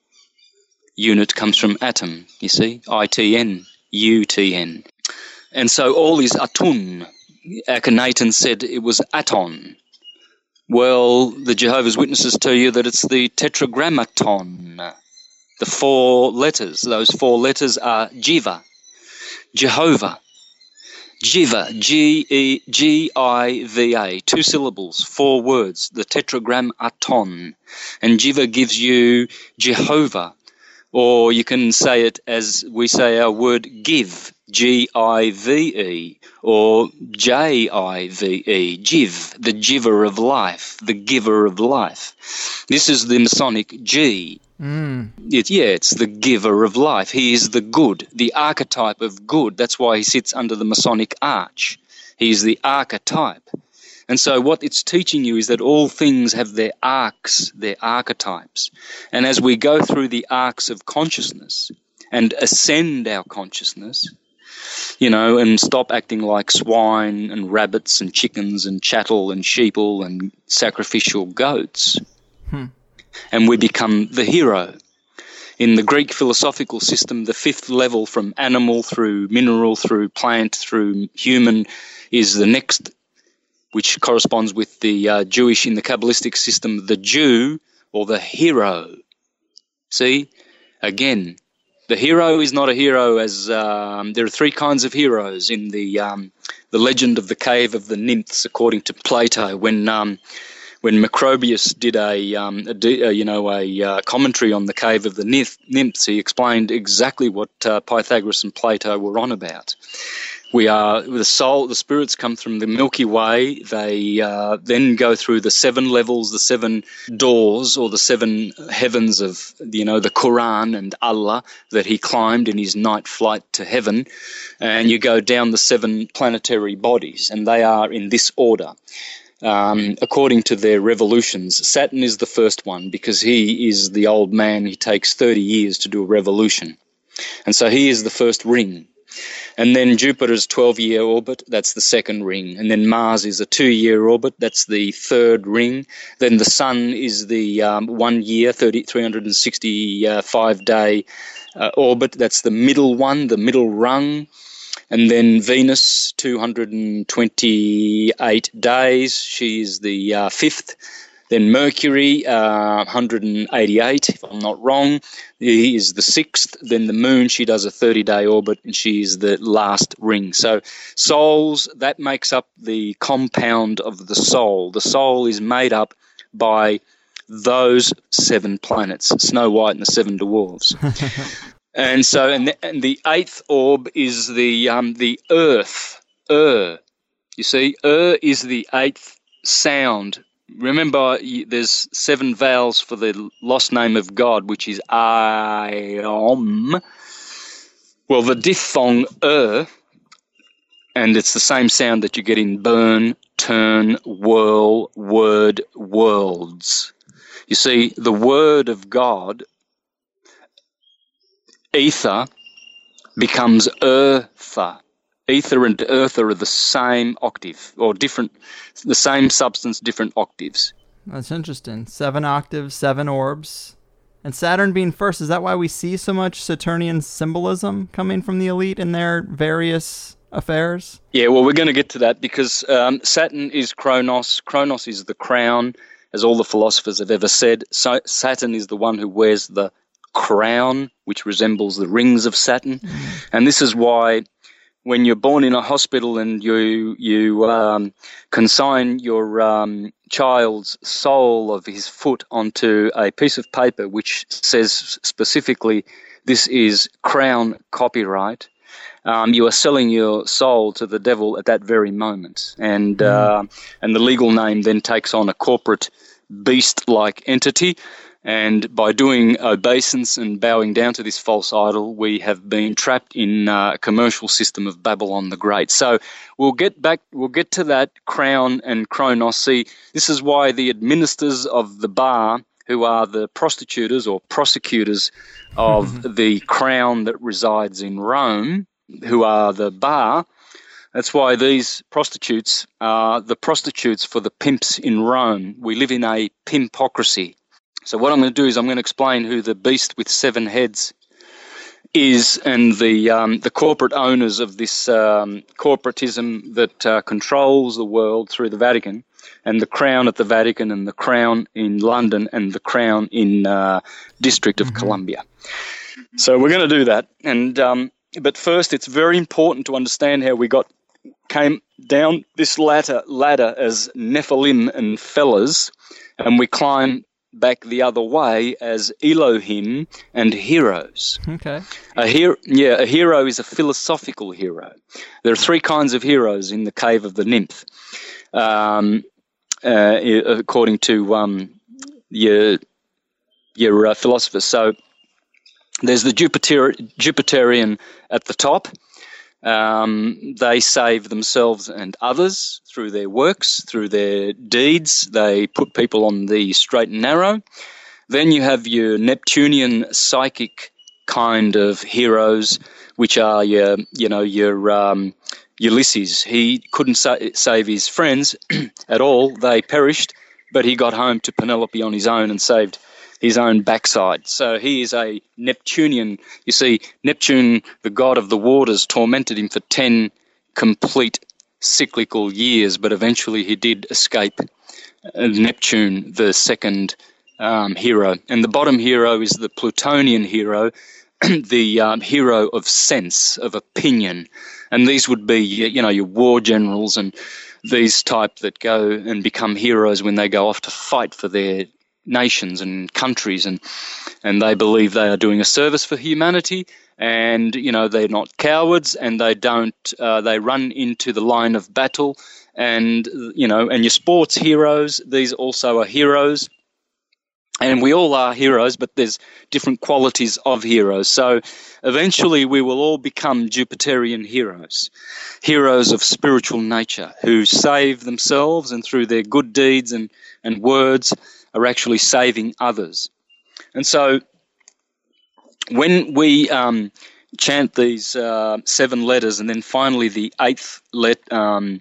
Unit comes from atom, you see, I T N, U T N. And so all is atun. Akhenaten said it was aton. Well, the Jehovah's Witnesses tell you that it's the tetragrammaton, the four letters. Those four letters are Jiva, Jehovah. Jiva, G E G I V A, two syllables, four words, the tetragrammaton. And Jiva gives you Jehovah. Or you can say it as we say our word give, G I V E, or J I V E, Jiv, the giver of life, the giver of life. This is the Masonic G. Mm. It, yeah, it's the giver of life. He is the good, the archetype of good. That's why he sits under the Masonic arch. He is the archetype. And so what it's teaching you is that all things have their arcs, their archetypes. And as we go through the arcs of consciousness and ascend our consciousness, you know, and stop acting like swine and rabbits and chickens and chattel and sheeple and sacrificial goats, hmm. and we become the hero. In the Greek philosophical system, the fifth level from animal through mineral, through plant, through human is the next, which corresponds with the uh, Jewish, in the Kabbalistic system, the Jew or the hero. See, again, the hero is not a hero as um, there are three kinds of heroes in the um, the legend of the Cave of the Nymphs, according to Plato. When um, when Macrobius did a, um, a, a you know a uh, commentary on the Cave of the Nymph, Nymphs, he explained exactly what uh, Pythagoras and Plato were on about. We are the soul, the spirits come from the Milky Way. They uh, then go through the seven levels, the seven doors, or the seven heavens of, you know, the Quran and Allah that he climbed in his night flight to heaven. And you go down the seven planetary bodies, and they are in this order. Um, according to their revolutions, Saturn is the first one because he is the old man. He takes thirty years to do a revolution. And so he is the first ring. And then Jupiter's twelve-year orbit, that's the second ring. And then Mars is a two-year orbit, that's the third ring. Then the Sun is the um, one-year, three hundred sixty-five day uh, orbit, that's the middle one, the middle rung. And then Venus, two hundred twenty-eight days, she is the uh, fifth. Then Mercury, uh, one hundred eighty-eight, if I'm not wrong, he is the sixth. Then the Moon, she does a thirty-day orbit, and she is the last ring. So souls, that makes up the compound of the soul. The soul is made up by those seven planets, Snow White and the Seven Dwarfs. and so, and the, and the eighth orb is the um, the Earth, Ur. You see, Ur is the eighth sound. Remember, there's seven vowels for the lost name of God, which is I-om. Well, the diphthong er, and it's the same sound that you get in burn, turn, whirl, word, worlds. You see, the word of God, ether, becomes eartha. Ether and earth are the same octave, or different, the same substance, different octaves. That's interesting. Seven octaves, seven orbs. And Saturn being first, is that why we see so much Saturnian symbolism coming from the elite in their various affairs? Yeah, well, we're going to get to that because um, Saturn is Kronos. Kronos is the crown, as all the philosophers have ever said. So Saturn is the one who wears the crown, which resembles the rings of Saturn. Mm. And this is why when you're born in a hospital and you you um, consign your um, child's sole of his foot onto a piece of paper which says specifically, this is Crown copyright, um, you are selling your soul to the devil at that very moment. And, mm. uh, and the legal name then takes on a corporate beast-like entity. And by doing obeisance and bowing down to this false idol, we have been trapped in uh, a commercial system of Babylon the Great. So we'll get back, we'll get to that crown and Kronos. See, this is why the administrators of the bar, who are the prostitutors or prosecutors of the crown that resides in Rome, who are the bar, that's why these prostitutes are the prostitutes for the pimps in Rome. We live in a pimpocracy. So what I'm going to do is I'm going to explain who the beast with seven heads is and the um, the corporate owners of this um, corporatism that uh, controls the world through the Vatican, and the crown at the Vatican and the crown in London and the crown in uh, District of mm-hmm. Columbia. So we're going to do that. And um, but first, it's very important to understand how we got came down this ladder, ladder as Nephilim and fellas, and we climb back the other way as Elohim and heroes. Okay. A hero, yeah, a hero is a philosophical hero. There are three kinds of heroes in the Cave of the Nymph, um, uh, according to um, your your uh, philosophers. So there's the Jupiter, Jupiterian at the top. Um, they save themselves and others through their works, through their deeds. They put people on the straight and narrow. Then you have your Neptunian psychic kind of heroes, which are your, you know, your um, Ulysses. He couldn't sa- save his friends at all. They perished, but he got home to Penelope on his own and saved his own backside. So he is a Neptunian. You see, Neptune, the god of the waters, tormented him for ten complete cyclical years, but eventually he did escape. Uh, Neptune, the second um, hero. And the bottom hero is the Plutonian hero, the um, hero of sense, of opinion. And these would be, you know, your war generals and these type that go and become heroes when they go off to fight for their nations and countries, and and they believe they are doing a service for humanity, and you know they're not cowards, and they don't uh, they run into the line of battle, and you know and your sports heroes, these also are heroes, and we all are heroes, but there's different qualities of heroes. So eventually we will all become Jupiterian heroes, heroes of spiritual nature who save themselves and through their good deeds and and words are actually saving others. And so when we um, chant these uh, seven letters and then finally the eighth let, um,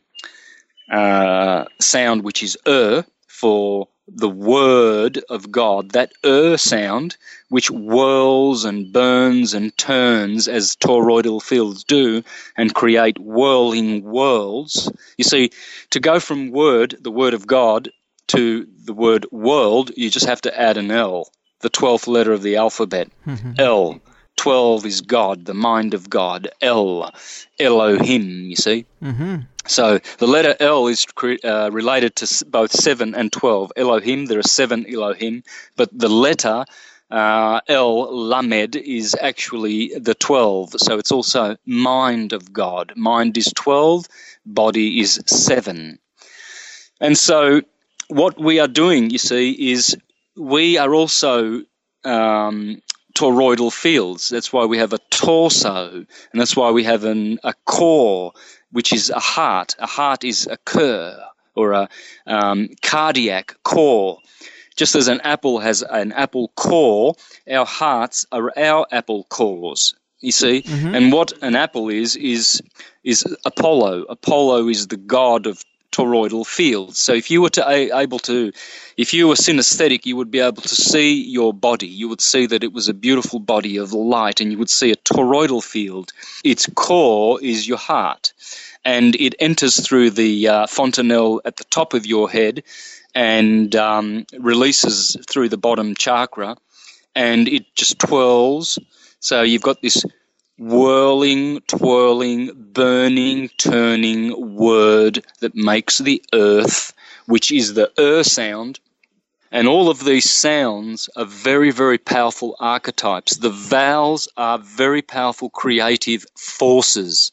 uh, sound, which is er, for the word of God, that er sound, which whirls and burns and turns as toroidal fields do and create whirling worlds. You see, to go from word, the word of God, to the word world, you just have to add an L, the twelfth letter of the alphabet. Mm-hmm. L. twelve is God, the mind of God. L. Elohim, you see. Mm-hmm. So the letter L is uh, related to both seven and twelve. Elohim, there are seven Elohim, but the letter uh, L, Lamed, is actually the twelve. So it's also mind of God. Mind is twelve, body is seven. And so what we are doing, you see, is we are also um, toroidal fields. That's why we have a torso, and that's why we have an, a core, which is a heart. A heart is a cur, or a um, cardiac core. Just as an apple has an apple core, our hearts are our apple cores. You see, mm-hmm. And what an apple is is is Apollo. Apollo is the god of toroidal fields. So if you were to a, able to, if you were synesthetic, you would be able to see your body. You would see that it was a beautiful body of light, and you would see a toroidal field. Its core is your heart, and it enters through the uh, fontanelle at the top of your head and um, releases through the bottom chakra, and it just twirls. So you've got this whirling, twirling, burning, turning word that makes the earth, which is the er sound. And all of these sounds are very, very powerful archetypes. The vowels are very powerful creative forces.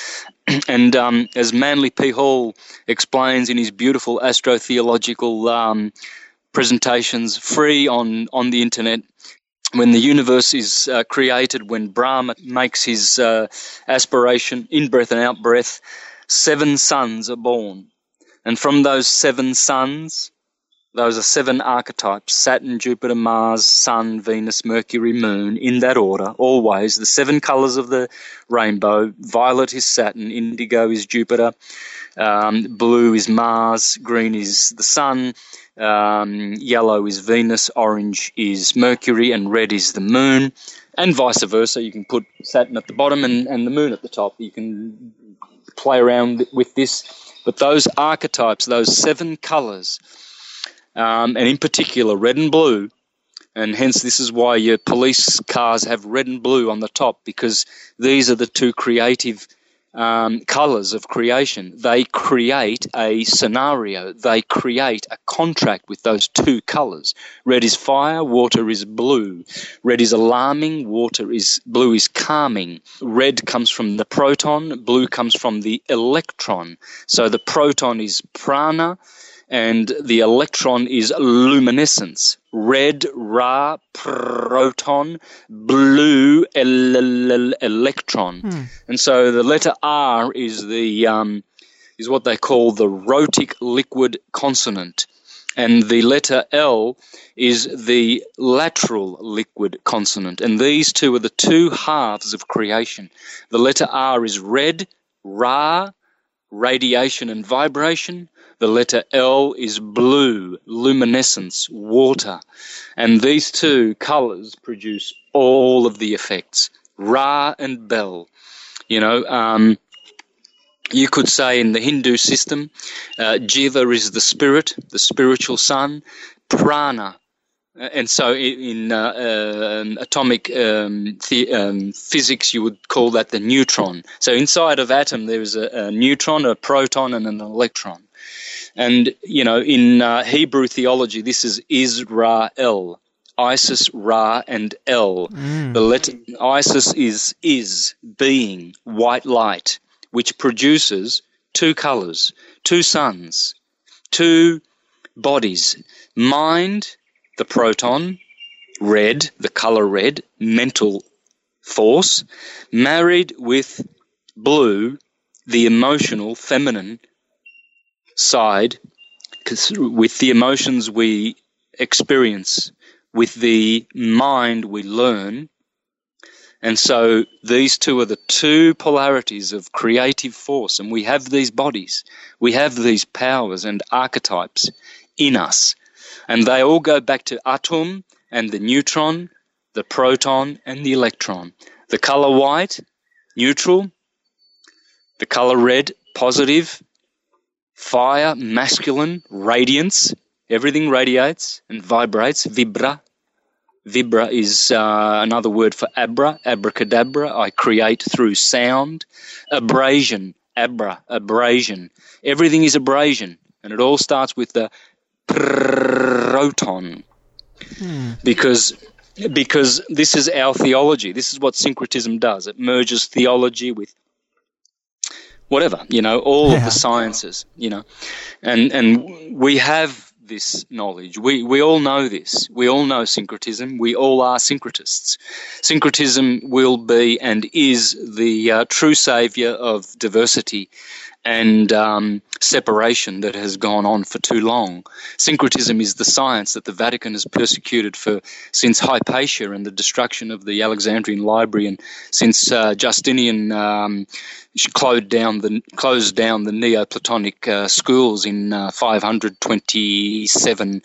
And um, as Manly P. Hall explains in his beautiful astrotheological um, presentations, free on, on the internet, when the universe is uh, created, when Brahma makes his uh, aspiration, in-breath and out-breath, seven sons are born. And from those seven sons, those are seven archetypes: Saturn, Jupiter, Mars, Sun, Venus, Mercury, Moon, in that order, always. The seven colours of the rainbow. Violet is Saturn, indigo is Jupiter, um, blue is Mars, green is the Sun, um, yellow is Venus, orange is Mercury, and red is the Moon, and vice versa. You can put Saturn at the bottom and, and the Moon at the top. You can play around with this. But those archetypes, those seven colours, Um, and in particular red and blue, and hence this is why your police cars have red and blue on the top, because these are the two creative um, colours of creation. They create a scenario. They create a contract with those two colours. Red is fire, water is blue. Red is alarming, water is blue is calming. Red comes from the proton, blue comes from the electron. So the proton is prana, and the electron is luminescence. Red, Ra, proton, blue, el- electron. Hmm. And so the letter R is the um, is what they call the rhotic liquid consonant, and the letter L is the lateral liquid consonant. And these two are the two halves of creation. The letter R is red, Ra, radiation and vibration. The letter L is blue, luminescence, water. And these two colours produce all of the effects. Ra and Bel. You know, um, you could say in the Hindu system, uh, Jiva is the spirit, the spiritual sun, prana. And so in uh, uh, atomic um, the, um, physics, you would call that the neutron. So inside of atom, there is a, a neutron, a proton, and an electron. And, you know, in uh, Hebrew theology, this is Israel, Isis, Ra, and El. Mm. The letter Isis is is, being, white light, which produces two colors, two suns, two bodies, mind, the proton, red, the color red, mental force, married with blue, the emotional, feminine side, with the emotions we experience, with the mind we learn. And so these two are the two polarities of creative force, and we have these bodies, we have these powers and archetypes in us. And they all go back to atom and the neutron, the proton and the electron. The color white, neutral. The color red, positive. Fire, masculine, radiance. Everything radiates and vibrates. Vibra. Vibra is uh, another word for abra, abracadabra. I create through sound. Abrasion, abra, abrasion. Everything is abrasion. And it all starts with the proton, hmm. because because this is our theology. This is what syncretism does. It merges theology with whatever, you know, all yeah. of the sciences, you know, and and we have this knowledge. We we all know this. We all know syncretism. We all are syncretists. Syncretism will be and is the uh, true saviour of diversity and um, separation that has gone on for too long. Syncretism is the science that the Vatican has persecuted for since Hypatia and the destruction of the Alexandrian Library, and since uh, Justinian um, closed down the closed down the Neoplatonic uh, schools in uh, five twenty-seven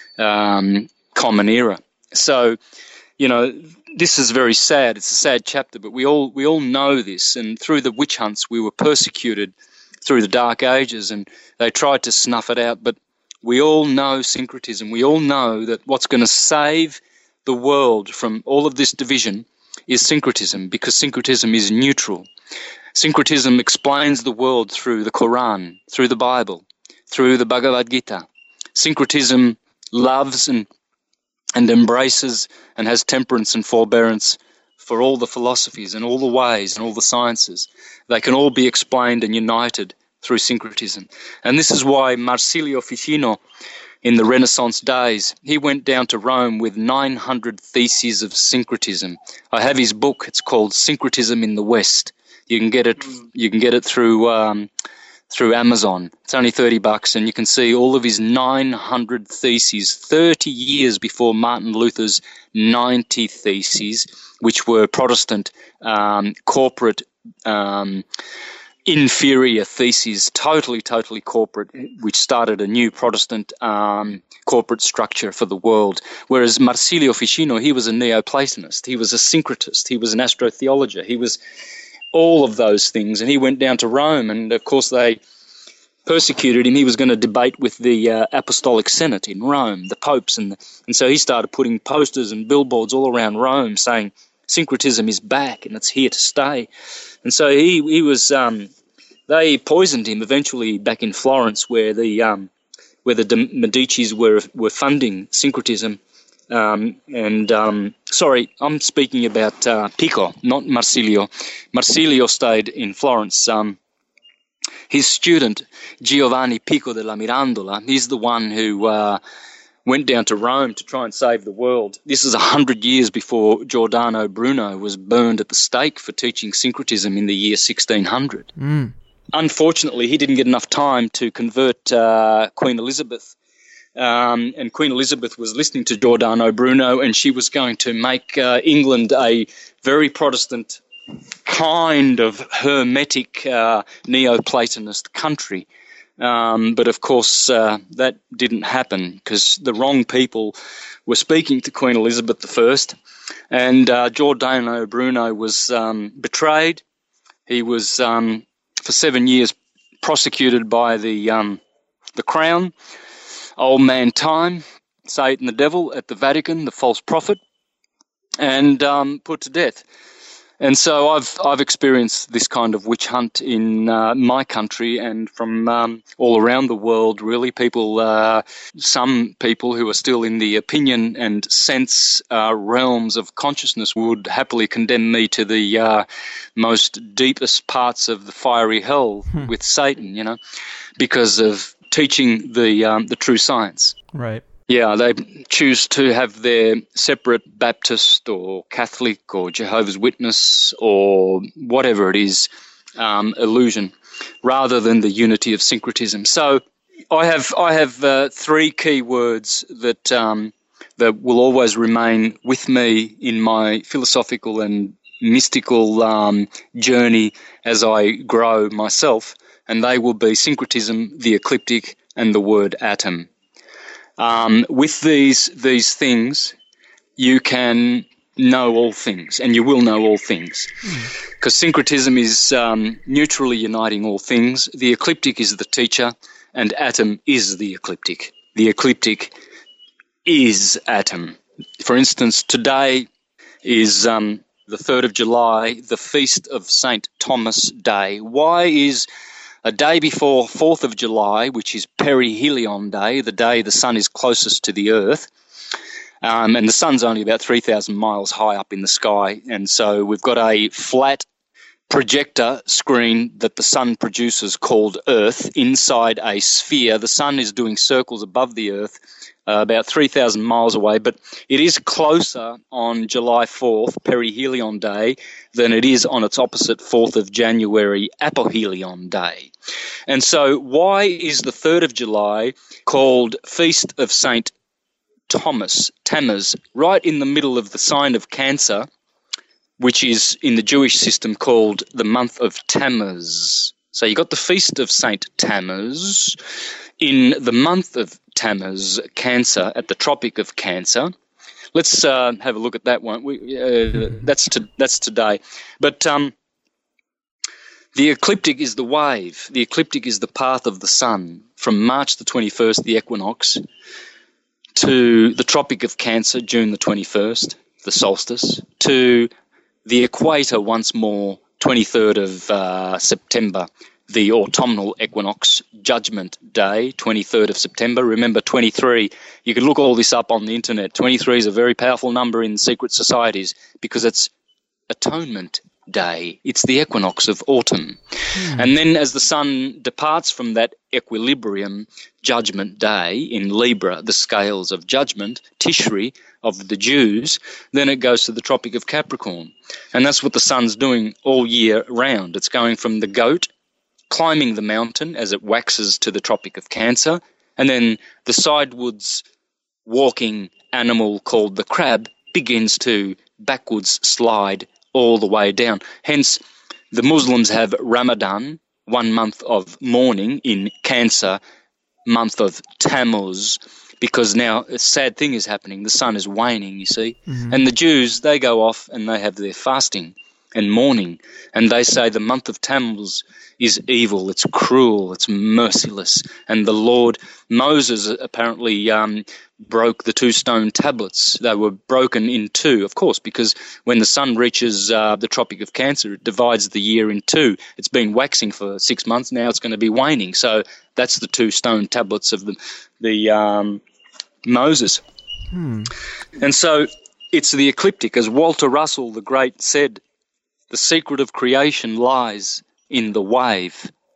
um, Common Era. So, you know, this is very sad. It's a sad chapter, but we all we all know this. And through the witch hunts, we were persecuted through the Dark Ages, and they tried to snuff it out. But we all know syncretism. We all know that what's going to save the world from all of this division is syncretism, because syncretism is neutral. Syncretism explains the world through the Quran, through the Bible, through the Bhagavad Gita. Syncretism loves and and embraces and has temperance and forbearance for all the philosophies and all the ways and all the sciences. They can all be explained and united through syncretism. And this is why Marsilio Ficino, in the Renaissance days, he went down to Rome with nine hundred theses of syncretism. I have his book. It's called Syncretism in the West. You can get it. You can get it through um, through Amazon. It's only thirty bucks, and you can see all of his nine hundred theses, thirty years before Martin Luther's ninety theses, which were Protestant um, corporate um, inferior theses, totally, totally corporate, which started a new Protestant um, corporate structure for the world. Whereas Marsilio Ficino, he was a Neoplatonist, he was a syncretist, he was an astrotheologer, he was all of those things, and he went down to Rome, and of course they persecuted him. He was going to debate with the uh, Apostolic Senate in Rome, the popes, and the, and so he started putting posters and billboards all around Rome saying syncretism is back and it's here to stay. And so he he was um, they poisoned him eventually back in Florence, where the um, where the De Medicis were were funding syncretism. Um, and um, sorry, I'm speaking about uh, Pico, not Marsilio. Marsilio stayed in Florence. Um, His student, Giovanni Pico della Mirandola, he's the one who uh, went down to Rome to try and save the world. This is a hundred years before Giordano Bruno was burned at the stake for teaching syncretism in the year sixteen hundred. Mm. Unfortunately, he didn't get enough time to convert uh, Queen Elizabeth. Um, and Queen Elizabeth was listening to Giordano Bruno, and she was going to make uh, England a very Protestant kind of hermetic uh, Neoplatonist country. Um, but of course, uh, that didn't happen because the wrong people were speaking to Queen Elizabeth the First, and uh, Giordano Bruno was um, betrayed. He was, um, for seven years, prosecuted by the um, the Crown, old man time, Satan the devil at the Vatican, the false prophet, and um, put to death. And so I've I've experienced this kind of witch hunt in uh, my country and from um, all around the world, really. People, uh, some people who are still in the opinion and sense uh, realms of consciousness would happily condemn me to the uh, most deepest parts of the fiery hell hmm. with Satan, you know, because of teaching the um, the true science. Right. Yeah, they choose to have their separate Baptist or Catholic or Jehovah's Witness or whatever it is, um, illusion, rather than the unity of syncretism. So I have I have uh, three key words that um, that will always remain with me in my philosophical and mystical um, journey as I grow myself, and they will be syncretism, the ecliptic, and the word atom. Um, with these these things, you can know all things, and you will know all things. Because mm. syncretism is um, neutrally uniting all things. The ecliptic is the teacher, and atom is the ecliptic. The ecliptic is atom. For instance, today is um, the third of July, the feast of Saint Thomas Day. Why is a day before fourth of July, which is perihelion day, the day the sun is closest to the earth, um, and the sun's only about three thousand miles high up in the sky, and so we've got a flat projector screen that the sun produces called Earth inside a sphere. The sun is doing circles above the Earth, uh, about three thousand miles away, but it is closer on July fourth, perihelion day, than it is on its opposite fourth of January, apohelion day. And so why is the third of July called Feast of Saint Thomas, Tammuz, right in the middle of the sign of Cancer, which is in the Jewish system called the month of Tammuz? So you got the Feast of Saint Tammuz in the month of Tammuz, Cancer, at the Tropic of Cancer. Let's uh, have a look at that one. We, uh, that's to, that's today. But um, the ecliptic is the wave. The ecliptic is the path of the sun from March the twenty-first, the equinox, to the Tropic of Cancer, June the twenty-first, the solstice, to the equator once more, twenty-third of uh, September, the autumnal equinox, Judgment Day, twenty-third of September. Remember, twenty-three, you can look all this up on the internet. twenty-three is a very powerful number in secret societies because it's Atonement Day. It's the equinox of autumn. Hmm. And then as the sun departs from that equilibrium, Judgment Day in Libra, the scales of judgment, Tishri, of the Jews, then it goes to the Tropic of Capricorn. And that's what the sun's doing all year round. It's going from the goat, climbing the mountain as it waxes to the Tropic of Cancer, and then the sidewards walking animal called the crab begins to backwards slide all the way down. Hence, the Muslims have Ramadan, one month of mourning in Cancer, month of Tammuz, because now a sad thing is happening. The sun is waning, you see. Mm-hmm. And the Jews, they go off and they have their fasting and mourning, and they say the month of Tammuz is evil, it's cruel, it's merciless. And the Lord, Moses apparently um, broke the two stone tablets. They were broken in two, of course, because when the sun reaches uh, the Tropic of Cancer, it divides the year in two. It's been waxing for six months, now it's going to be waning. So that's the two stone tablets of the, the um, Moses. Hmm. And so it's the ecliptic. As Walter Russell, the great, said, the secret of creation lies in the wave.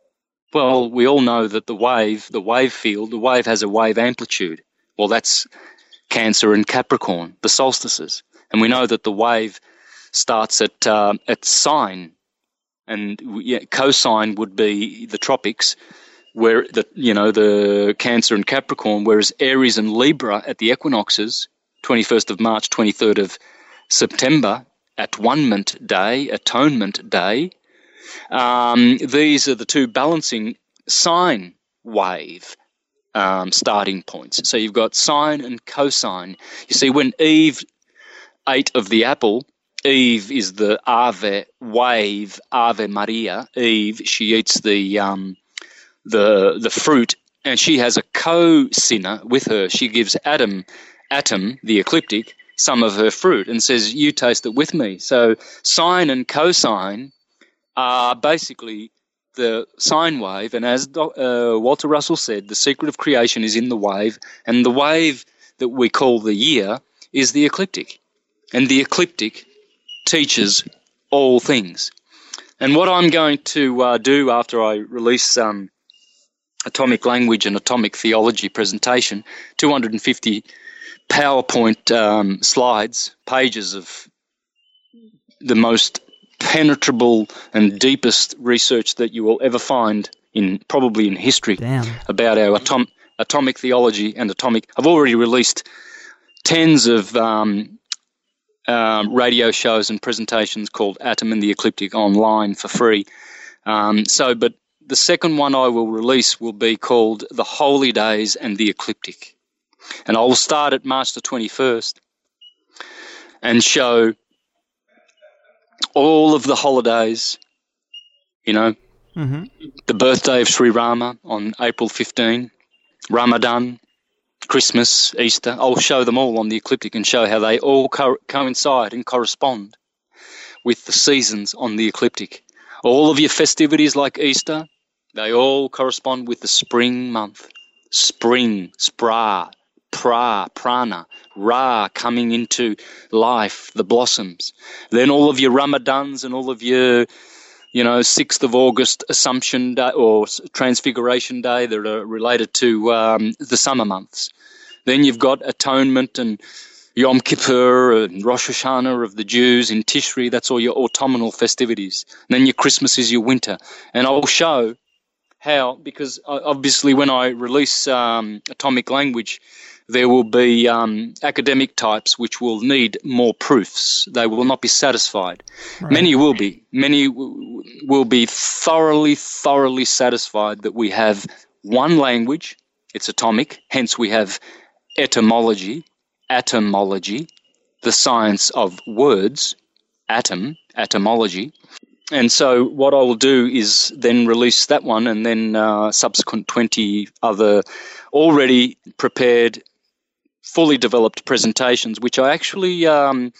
Well, we all know that the wave, the wave field, the wave has a wave amplitude. Well, that's Cancer and Capricorn, the solstices. And we know that the wave starts at uh, at sine, and yeah, cosine would be the tropics, where the you know the Cancer and Capricorn, whereas Aries and Libra at the equinoxes, twenty-first of March, twenty-third of September, Atonement Day, Atonement Day. Um, these are the two balancing sine wave um, starting points. So you've got sine and cosine. You see, when Eve ate of the apple, Eve is the Ave wave, Ave Maria. Eve, she eats the um, the the fruit, and she has a co-sinner with her. She gives Adam, Atom, the ecliptic, some of her fruit and says, "You taste it with me." So sine and cosine are basically the sine wave, and as uh, Walter Russell said, the secret of creation is in the wave, and the wave that we call the year is the ecliptic, and the ecliptic teaches all things. And what I'm going to uh, do after I release um, Atomic Language and Atomic Theology presentation, two hundred fifty PowerPoint um, slides, pages of the most penetrable and deepest research that you will ever find in probably in history. Damn. About our atom, atomic theology and atomic. I've already released tens of um, um, radio shows and presentations called Atom and the Ecliptic online for free. Um, so, but the second one I will release will be called The Holy Days and the Ecliptic. And I will start at March the twenty-first and show all of the holidays, you know, mm-hmm. the birthday of Sri Rama on April fifteenth, Ramadan, Christmas, Easter. I'll show them all on the ecliptic and show how they all co- coincide and correspond with the seasons on the ecliptic. All of your festivities like Easter, they all correspond with the spring month. Spring, spra, pra, prana, ra coming into life, the blossoms. Then all of your Ramadans and all of your, you know, sixth of August Assumption Day or Transfiguration Day that are related to um, the summer months. Then you've got Atonement and Yom Kippur and Rosh Hashanah of the Jews in Tishri. That's all your autumnal festivities. And then your Christmas is your winter. And I'll show how, because obviously when I release um, Atomic Language, there will be um, academic types which will need more proofs. They will not be satisfied. Right. Many will be. Many w- will be thoroughly, thoroughly satisfied that we have one language. It's atomic. Hence we have etymology, atomology, the science of words, atom, atomology. And so what I will do is then release that one and then uh, subsequent twenty other already prepared, fully developed presentations, which I actually, um,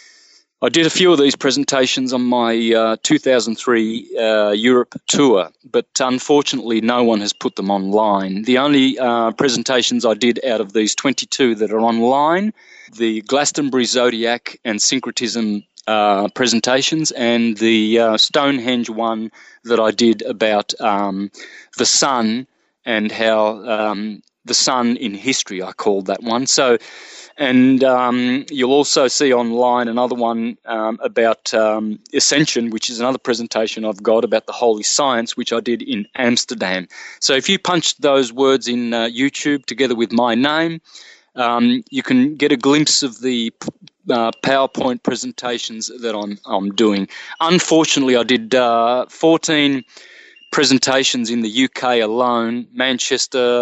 I did a few of these presentations on my uh, two thousand three uh, Europe tour, but unfortunately no one has put them online. The only uh, presentations I did out of these twenty-two that are online, the Glastonbury Zodiac and Syncretism uh, presentations, and the uh, Stonehenge one that I did about um, the sun and how um, the sun in history, I called that one. So, and um, you'll also see online another one um, about um, Ascension, which is another presentation I've got about the Holy Science, which I did in Amsterdam. So if you punch those words in uh, YouTube together with my name, um, you can get a glimpse of the uh, PowerPoint presentations that I'm, I'm doing. Unfortunately, I did uh, fourteen presentations in the U K alone, Manchester,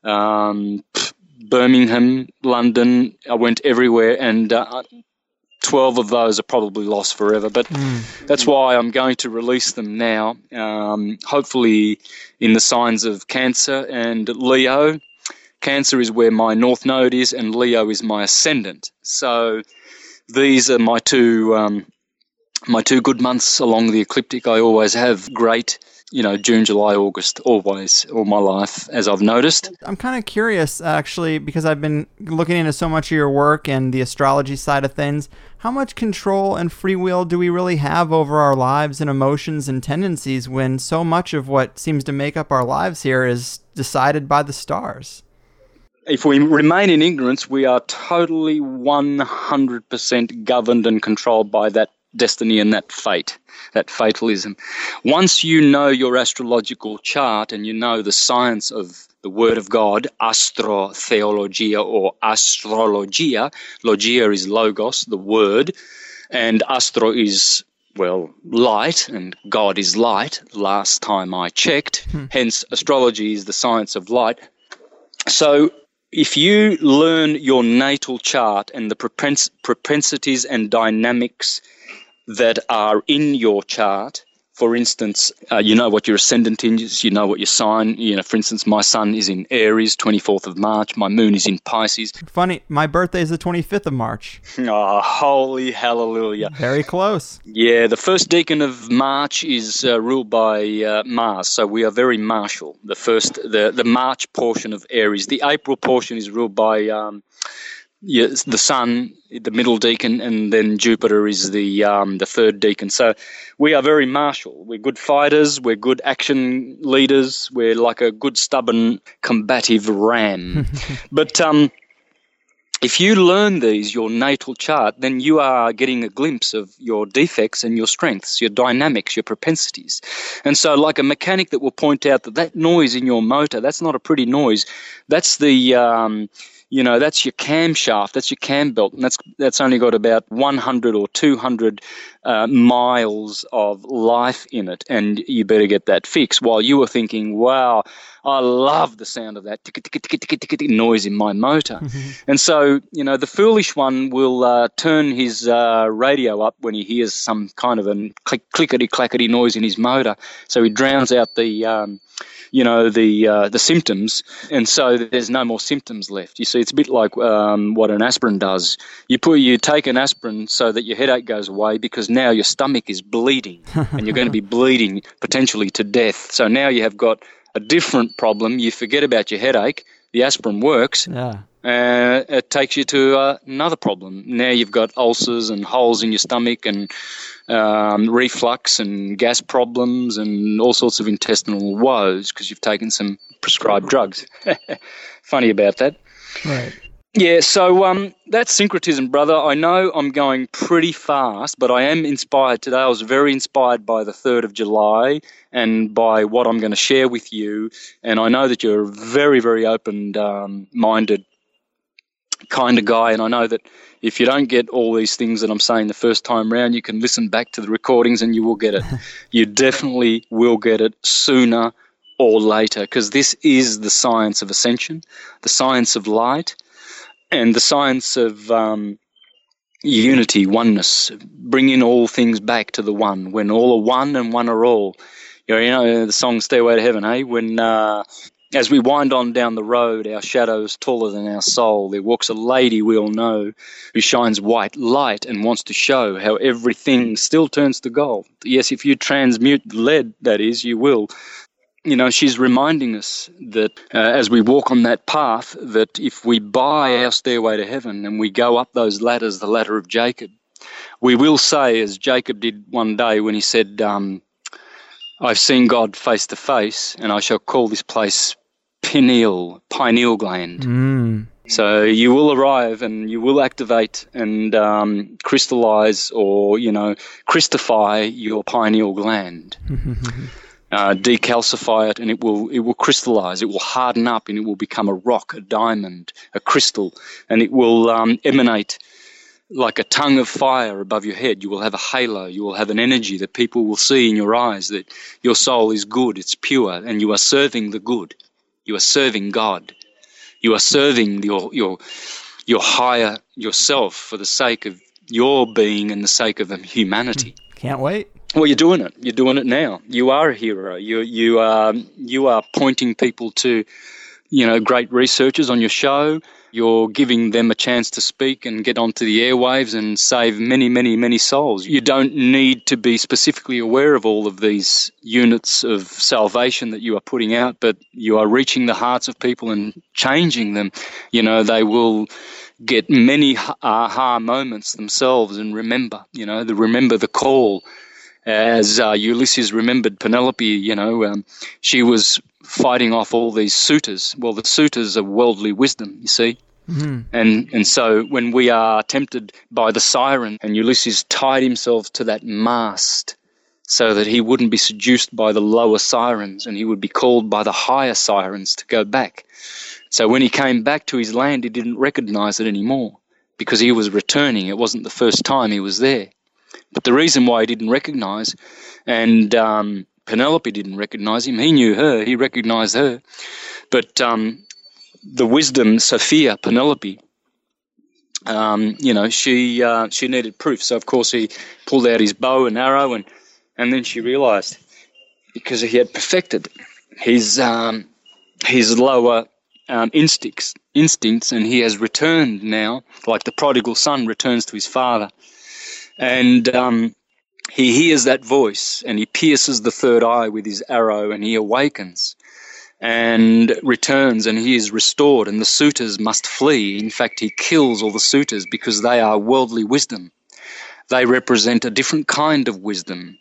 um, Birmingham, London. I went everywhere, and uh, twelve of those are probably lost forever. But mm. that's why I'm going to release them now, um, hopefully in the signs of Cancer and Leo. Cancer is where my North Node is, and Leo is my ascendant. So these are my two um, my two good months along the ecliptic. I always have great you know, June, July, August, always, all my life, as I've noticed. I'm kind of curious, actually, because I've been looking into so much of your work and the astrology side of things. How much control and free will do we really have over our lives and emotions and tendencies when so much of what seems to make up our lives here is decided by the stars? If we remain in ignorance, we are totally one hundred percent governed and controlled by that destiny and that fate, that fatalism. Once you know your astrological chart and you know the science of the Word of God, astrotheologia or astrologia, logia is logos, the Word, and astro is, well, light, and God is light, last time I checked. Hmm. Hence, astrology is the science of light. So, if you learn your natal chart and the propens- propensities and dynamics that are in your chart, for instance, uh, you know what your ascendant is, you know what your sign, you know, for instance, my sun is in Aries, twenty-fourth of March, my moon is in Pisces. Funny, my birthday is the twenty-fifth of March. Oh, holy hallelujah. Very close. Yeah, the first decan of March is uh, ruled by uh, Mars, so we are very martial. The first, the, the March portion of Aries. The April portion is ruled by um, yeah, the Sun, the middle decan, and then Jupiter is the um, the third decan. So we are very martial. We're good fighters. We're good action leaders. We're like a good stubborn combative ram. But um, if you learn these, your natal chart, then you are getting a glimpse of your defects and your strengths, your dynamics, your propensities. And so like a mechanic that will point out that that noise in your motor, that's not a pretty noise. That's the... Um, You know, that's your camshaft, that's your cam belt, and that's that's only got about one hundred or two hundred uh, miles of life in it, and you better get that fixed. While you were thinking, wow, I love the sound of that tick, tick, tick, tick, tick, tick, noise in my motor. Mm-hmm. And so, you know, the foolish one will uh, turn his uh, radio up when he hears some kind of a click, clickety-clackety noise in his motor, so he drowns out the... Um, you know, the uh, the symptoms, and so there's no more symptoms left. You see, it's a bit like um, what an aspirin does. You put you take an aspirin so that your headache goes away, because now your stomach is bleeding, and you're going to be bleeding potentially to death. So now you have got a different problem. You forget about your headache. The aspirin works. Yeah. Uh, it takes you to uh, another problem. Now you've got ulcers and holes in your stomach and um, reflux and gas problems and all sorts of intestinal woes because you've taken some prescribed drugs. Funny about that. Right. Yeah, so um, that's syncretism, brother. I know I'm going pretty fast, but I am inspired today. I was very inspired by the third of July and by what I'm going to share with you. And I know that you're a very, very open-minded um, kind of guy, and I know that if you don't get all these things that I'm saying the first time round, you can listen back to the recordings and you will get it. You definitely will get it sooner or later, because this is the science of ascension, the science of light, and the science of um, unity, oneness, bringing all things back to the one, when all are one and one are all. You know, you know the song Stairway to Heaven, eh? When... Uh, As we wind on down the road, our shadow is taller than our soul. There walks a lady we all know who shines white light and wants to show how everything still turns to gold. Yes, if you transmute lead, that is, you will. You know, she's reminding us that uh, as we walk on that path, that if we buy our stairway to heaven and we go up those ladders, the ladder of Jacob, we will say, as Jacob did one day when he said, um, I've seen God face to face, and I shall call this place pineal, pineal gland. Mm. So you will arrive and you will activate and um, crystallize or, you know, crystify your pineal gland. uh, decalcify it and it will it will crystallize. It will harden up and it will become a rock, a diamond, a crystal, and it will um, emanate like a tongue of fire above your head. You will have a halo. You will have an energy that people will see in your eyes, that your soul is good, it's pure, and you are serving the good. You are serving God. You are serving your your your higher yourself for the sake of your being and the sake of humanity. Can't wait. Well, you're doing it. You're doing it now. You are a hero. You you are you are pointing people to, you know, great researchers on your show. You're giving them a chance to speak and get onto the airwaves and save many, many, many souls. You don't need to be specifically aware of all of these units of salvation that you are putting out, but you are reaching the hearts of people and changing them. You know, they will get many aha moments themselves and remember, you know, the remember the call. As uh, Ulysses remembered Penelope, you know, um, she was fighting off all these suitors. Well, the suitors are worldly wisdom, you see. Mm-hmm. And and so when we are tempted by the siren, and Ulysses tied himself to that mast so that he wouldn't be seduced by the lower sirens and he would be called by the higher sirens to go back. So when he came back to his land, he didn't recognize it anymore because he was returning. It wasn't the first time he was there. But the reason why he didn't recognize, and um, Penelope didn't recognize him, he knew her, he recognized her. But um, the wisdom, Sophia, Penelope, um, you know, she uh, she needed proof. So, of course, he pulled out his bow and arrow, and, and then she realized, because he had perfected his, um, his lower um, instincts, instincts, and he has returned now, like the prodigal son returns to his father. And um, he hears that voice and he pierces the third eye with his arrow and he awakens and returns and he is restored and the suitors must flee. In fact, he kills all the suitors because they are worldly wisdom. They represent a different kind of wisdom.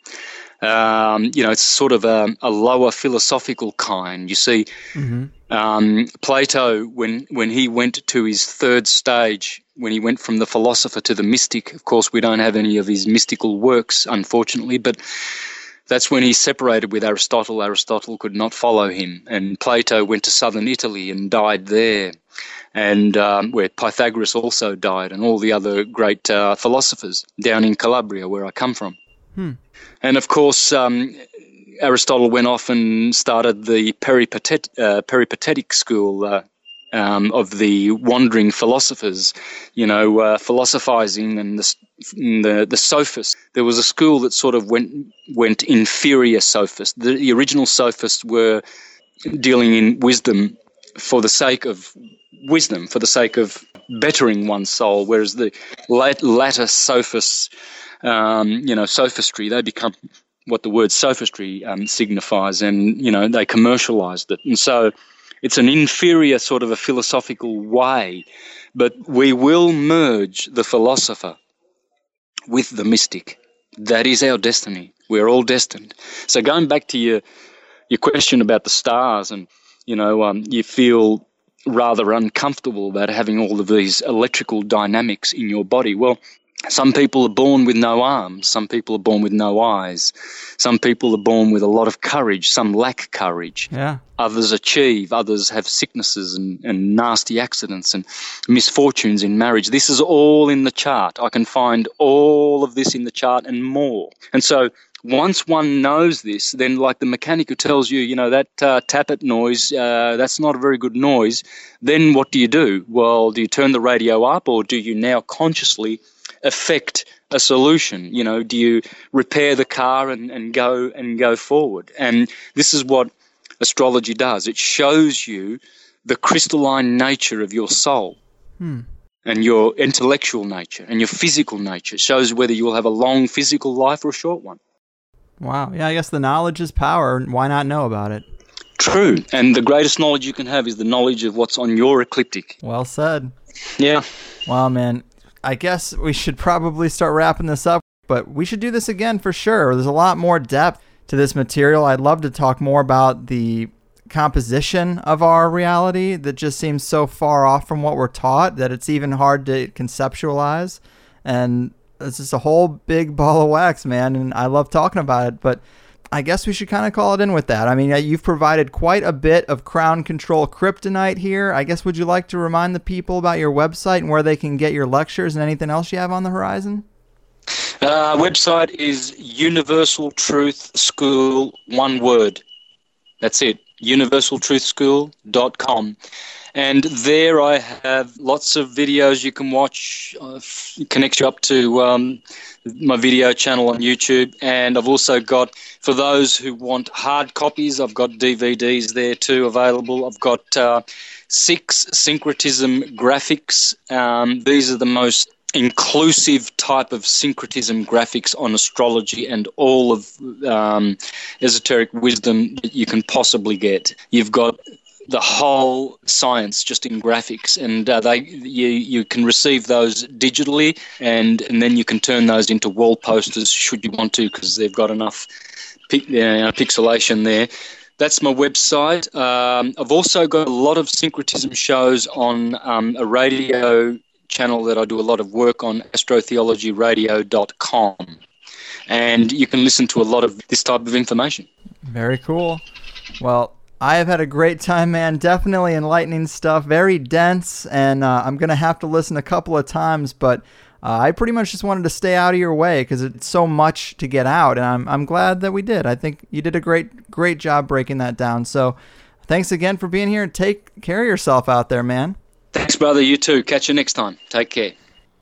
Um, you know, it's sort of a, a lower philosophical kind. You see, mm-hmm. um, Plato, when, when he went to his third stage, when he went from the philosopher to the mystic, of course, we don't have any of his mystical works, unfortunately, but that's when he separated with Aristotle. Aristotle could not follow him, and Plato went to southern Italy and died there, and um, where Pythagoras also died, and all the other great uh, philosophers down in Calabria, where I come from. Hmm. And, of course, um, Aristotle went off and started the peripatet, uh, peripatetic school uh, um, of the wandering philosophers, you know, uh, philosophizing and the, the the sophists. There was a school that sort of went went inferior sophists. The, the original sophists were dealing in wisdom for the sake of wisdom, for the sake of bettering one's soul, whereas the lat- latter sophists, um, you know, sophistry, they become what the word sophistry um, signifies, and, you know, they commercialized it. And so it's an inferior sort of a philosophical way, but we will merge the philosopher with the mystic. That is our destiny. We're all destined. So going back to your your question about the stars, and, you know, um, you feel rather uncomfortable about having all of these electrical dynamics in your body. Well, some people are born with no arms. Some people are born with no eyes. Some people are born with a lot of courage. Some lack courage. Yeah. Others achieve. Others have sicknesses and, and nasty accidents and misfortunes in marriage. This is all in the chart. I can find all of this in the chart and more. And so once one knows this, then like the mechanic who tells you, you know, that uh, tappet noise, uh, that's not a very good noise, then what do you do? Well, do you turn the radio up, or do you now consciously affect a solution? You know, do you repair the car and, and go and go forward? And this is what astrology does. It shows you the crystalline nature of your soul. Hmm. And your intellectual nature and your physical nature. It shows whether you will have a long physical life or a short one. Wow. Yeah, I guess the knowledge is power. Why not know about it? True. And the greatest knowledge you can have is the knowledge of what's on your ecliptic. Well said. Yeah. Wow, man. I guess we should probably start wrapping this up, but we should do this again for sure. There's a lot more depth to this material. I'd love to talk more about the composition of our reality that just seems so far off from what we're taught that it's even hard to conceptualize. And it's just a whole big ball of wax, man, and I love talking about it, but I guess we should kind of call it in with that. I mean, you've provided quite a bit of Crown Control kryptonite here. I guess, would you like to remind the people about your website and where they can get your lectures and anything else you have on the horizon? Uh, website is Universal Truth School, one word. That's it, universal truth school dot com. And there I have lots of videos you can watch, uh, f- connect you up to um, my video channel on YouTube. And I've also got, for those who want hard copies, I've got D V Ds there too available. I've got uh, six syncretism graphics. Um, these are the most inclusive type of syncretism graphics on astrology and all of um, esoteric wisdom that you can possibly get. You've got the whole science just in graphics, and uh, they you you can receive those digitally, and and then you can turn those into wall posters should you want to, because they've got enough pic, uh, pixelation there. That's my website. Um, I've also got a lot of syncretism shows on um, a radio channel that I do a lot of work on, astrotheology radio dot com, and you can listen to a lot of this type of information. Very cool. Well, I have had a great time, man. Definitely enlightening stuff. Very dense, and uh, I'm going to have to listen a couple of times, but uh, I pretty much just wanted to stay out of your way because it's so much to get out, and I'm I'm glad that we did. I think you did a great great job breaking that down. So thanks again for being here, and take care of yourself out there, man. Thanks, brother. You too. Catch you next time. Take care.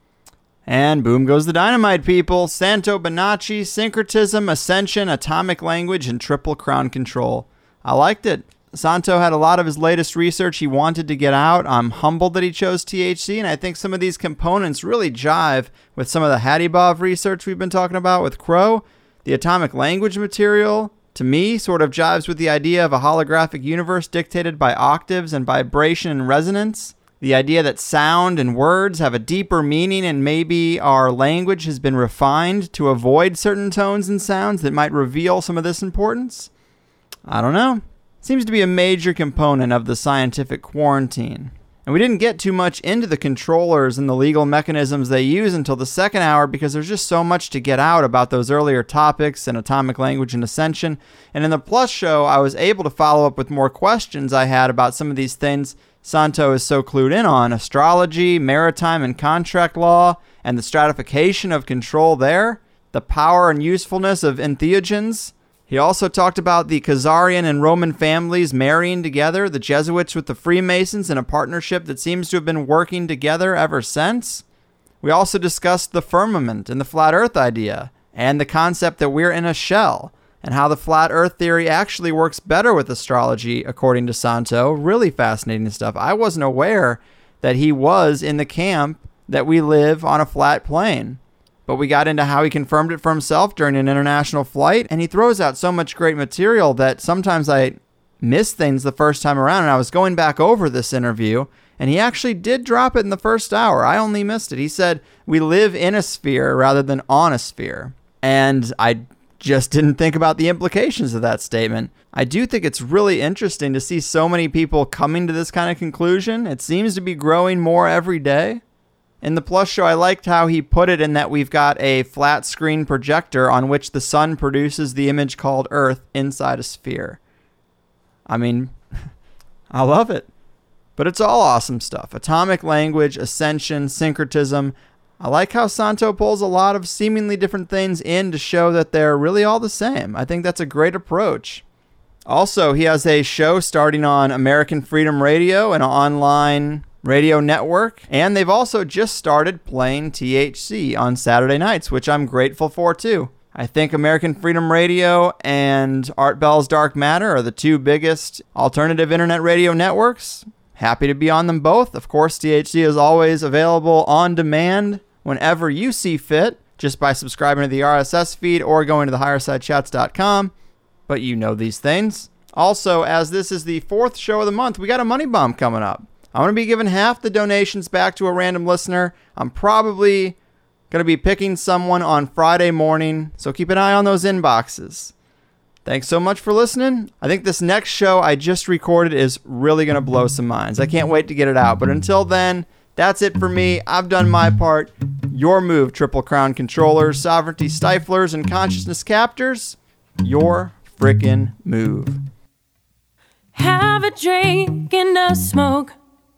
And boom goes the dynamite, people. Santo Bonacci, syncretism, ascension, atomic language, and triple crown control. I liked it. Santo had a lot of his latest research he wanted to get out. I'm humbled that he chose T H C, and I think some of these components really jive with some of the Hadibov research we've been talking about with Crow. The atomic language material, to me, sort of jives with the idea of a holographic universe dictated by octaves and vibration and resonance. The idea that sound and words have a deeper meaning, and maybe our language has been refined to avoid certain tones and sounds that might reveal some of this importance. I don't know. Seems to be a major component of the scientific quarantine. And we didn't get too much into the controllers and the legal mechanisms they use until the second hour because there's just so much to get out about those earlier topics and atomic language and ascension. And in the Plus show, I was able to follow up with more questions I had about some of these things Santo is so clued in on: astrology, maritime and contract law, and the stratification of control there, the power and usefulness of entheogens. He also talked about the Khazarian and Roman families marrying together, the Jesuits with the Freemasons in a partnership that seems to have been working together ever since. We also discussed the firmament and the flat earth idea, and the concept that we're in a shell, and how the flat earth theory actually works better with astrology, according to Santo. Really fascinating stuff. I wasn't aware that he was in the camp that we live on a flat plane. But we got into how he confirmed it for himself during an international flight, and he throws out so much great material that sometimes I miss things the first time around, and I was going back over this interview, and he actually did drop it in the first hour. I only missed it. He said, we live in a sphere rather than on a sphere, and I just didn't think about the implications of that statement. I do think it's really interesting to see so many people coming to this kind of conclusion. It seems to be growing more every day. In the Plus show, I liked how he put it in that we've got a flat screen projector on which the sun produces the image called Earth inside a sphere. I mean, I love it. But it's all awesome stuff. Atomic language, ascension, syncretism. I like how Santo pulls a lot of seemingly different things in to show that they're really all the same. I think that's a great approach. Also, he has a show starting on American Freedom Radio, an online radio network, and they've also just started playing T H C on Saturday nights, which I'm grateful for too. I think American Freedom Radio and Art Bell's Dark Matter are the two biggest alternative internet radio networks. Happy to be on them both. Of course, T H C is always available on demand whenever you see fit, just by subscribing to the R S S feed or going to the higher side chats dot com. But you know these things. Also, as this is the fourth show of the month, we got a money bomb coming up. I'm going to be giving half the donations back to a random listener. I'm probably going to be picking someone on Friday morning, so keep an eye on those inboxes. Thanks so much for listening. I think this next show I just recorded is really going to blow some minds. I can't wait to get it out. But until then, that's it for me. I've done my part. Your move, Triple Crown controllers, sovereignty stiflers, and consciousness captors. Your frickin' move. Have a drink and a smoke.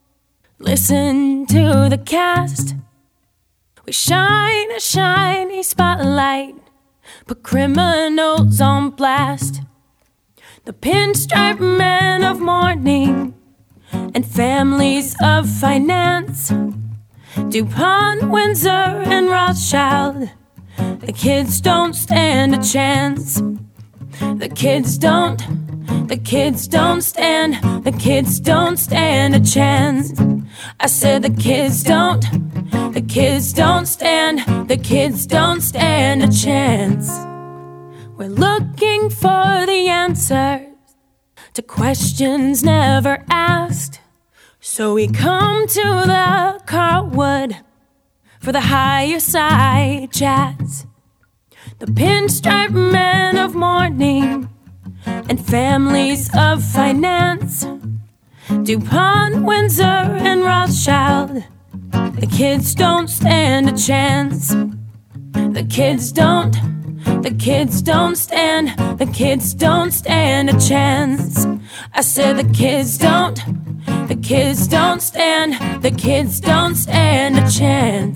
Listen to the cast. We shine a shiny spotlight, put criminals on blast. The pinstripe men of mourning and families of finance, DuPont, Windsor, and Rothschild. The kids don't stand a chance. The kids don't The kids don't stand, the kids don't stand a chance. I said the kids don't, the kids don't stand, the kids don't stand a chance. We're looking for the answers to questions never asked. So we come to the Carlwood for the higher side chats. The pinstripe men of mourning and families of finance, DuPont, Windsor, and Rothschild. The kids don't stand a chance. The kids don't, the kids don't stand, the kids don't stand a chance. I said the kids don't, the kids don't stand, the kids don't stand a chance.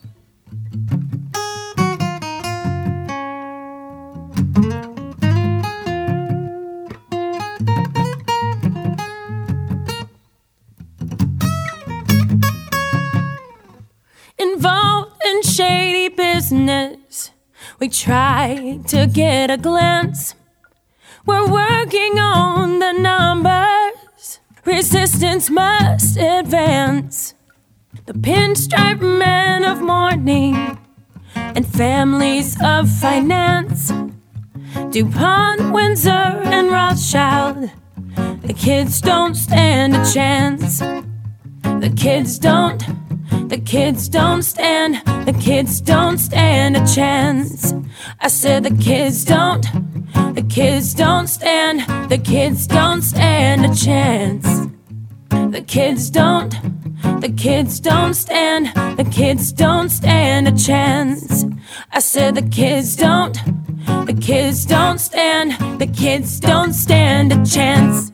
Involved in shady business, we try to get a glance. We're working on the numbers, resistance must advance. The pinstripe men of mourning and families of finance, DuPont, Windsor, and Rothschild. The kids don't stand a chance. The kids don't, the kids don't stand, the kids don't stand a chance. I said the kids don't, the kids don't stand, the kids don't stand a chance. The kids don't, the kids don't stand, the kids don't stand a chance. I said the kids don't, the kids don't stand, the kids don't stand a chance.